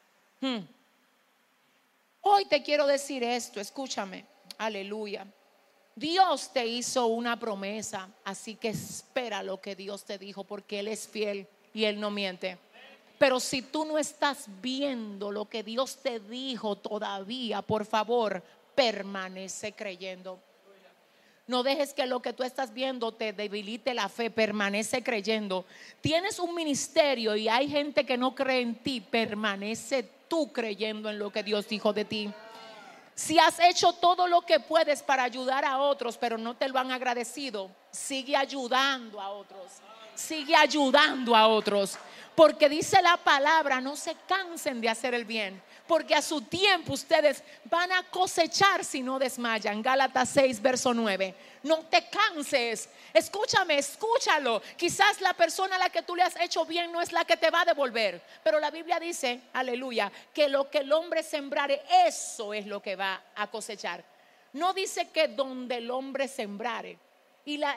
Speaker 1: Hoy te quiero decir esto, escúchame, aleluya. Dios te hizo una promesa, así que espera lo que Dios te dijo, porque Él es fiel y Él no miente. Pero si tú no estás viendo lo que Dios te dijo todavía, por favor, permanece creyendo. No dejes que lo que tú estás viendo te debilite la fe. Permanece creyendo. Tienes un ministerio y hay gente que no cree en ti. Permanece tú creyendo en lo que Dios dijo de ti. Si has hecho todo lo que puedes para ayudar a otros, pero no te lo han agradecido, sigue ayudando a otros. Sigue ayudando a otros. Porque dice la palabra: no se cansen de hacer el bien, porque a su tiempo ustedes van a cosechar si no desmayan. Gálatas 6 verso 9. No te canses. Escúchame, escúchalo. Quizás la persona a la que tú le has hecho bien no es la que te va a devolver, pero la Biblia dice, aleluya, que lo que el hombre sembrare, eso es lo que va a cosechar. No dice que donde el hombre sembrare. Y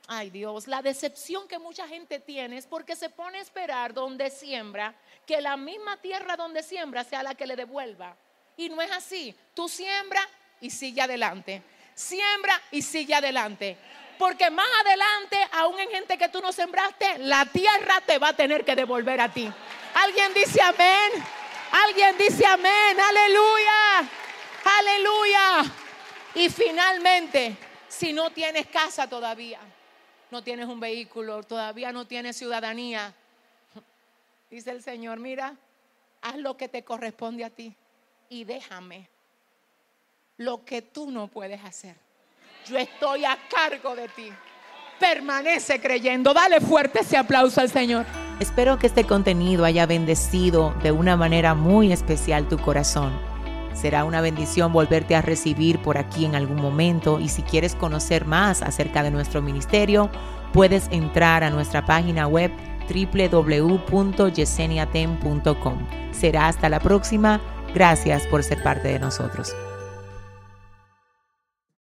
Speaker 1: Ay Dios, la decepción que mucha gente tiene es porque se pone a esperar donde siembra, que la misma tierra donde siembra sea la que le devuelva. Y no es así. Tú siembra y sigue adelante. Siembra y sigue adelante. Porque más adelante, aún en gente que tú no sembraste, la tierra te va a tener que devolver a ti. ¿Alguien dice amén? ¿Alguien dice amén? ¡Aleluya! ¡Aleluya! Y finalmente, si no tienes casa todavía, no tienes un vehículo, todavía no tienes ciudadanía, dice el Señor, mira, haz lo que te corresponde a ti y déjame lo que tú no puedes hacer. Yo estoy a cargo de ti. Permanece creyendo. Dale fuerte ese aplauso al Señor. Espero que este contenido haya bendecido de una manera muy especial tu corazón. Será una bendición volverte a recibir por aquí en algún momento, y si quieres conocer más acerca de nuestro ministerio, puedes entrar a nuestra página web www.yeseniatem.com. Será hasta la próxima. Gracias por ser parte de nosotros.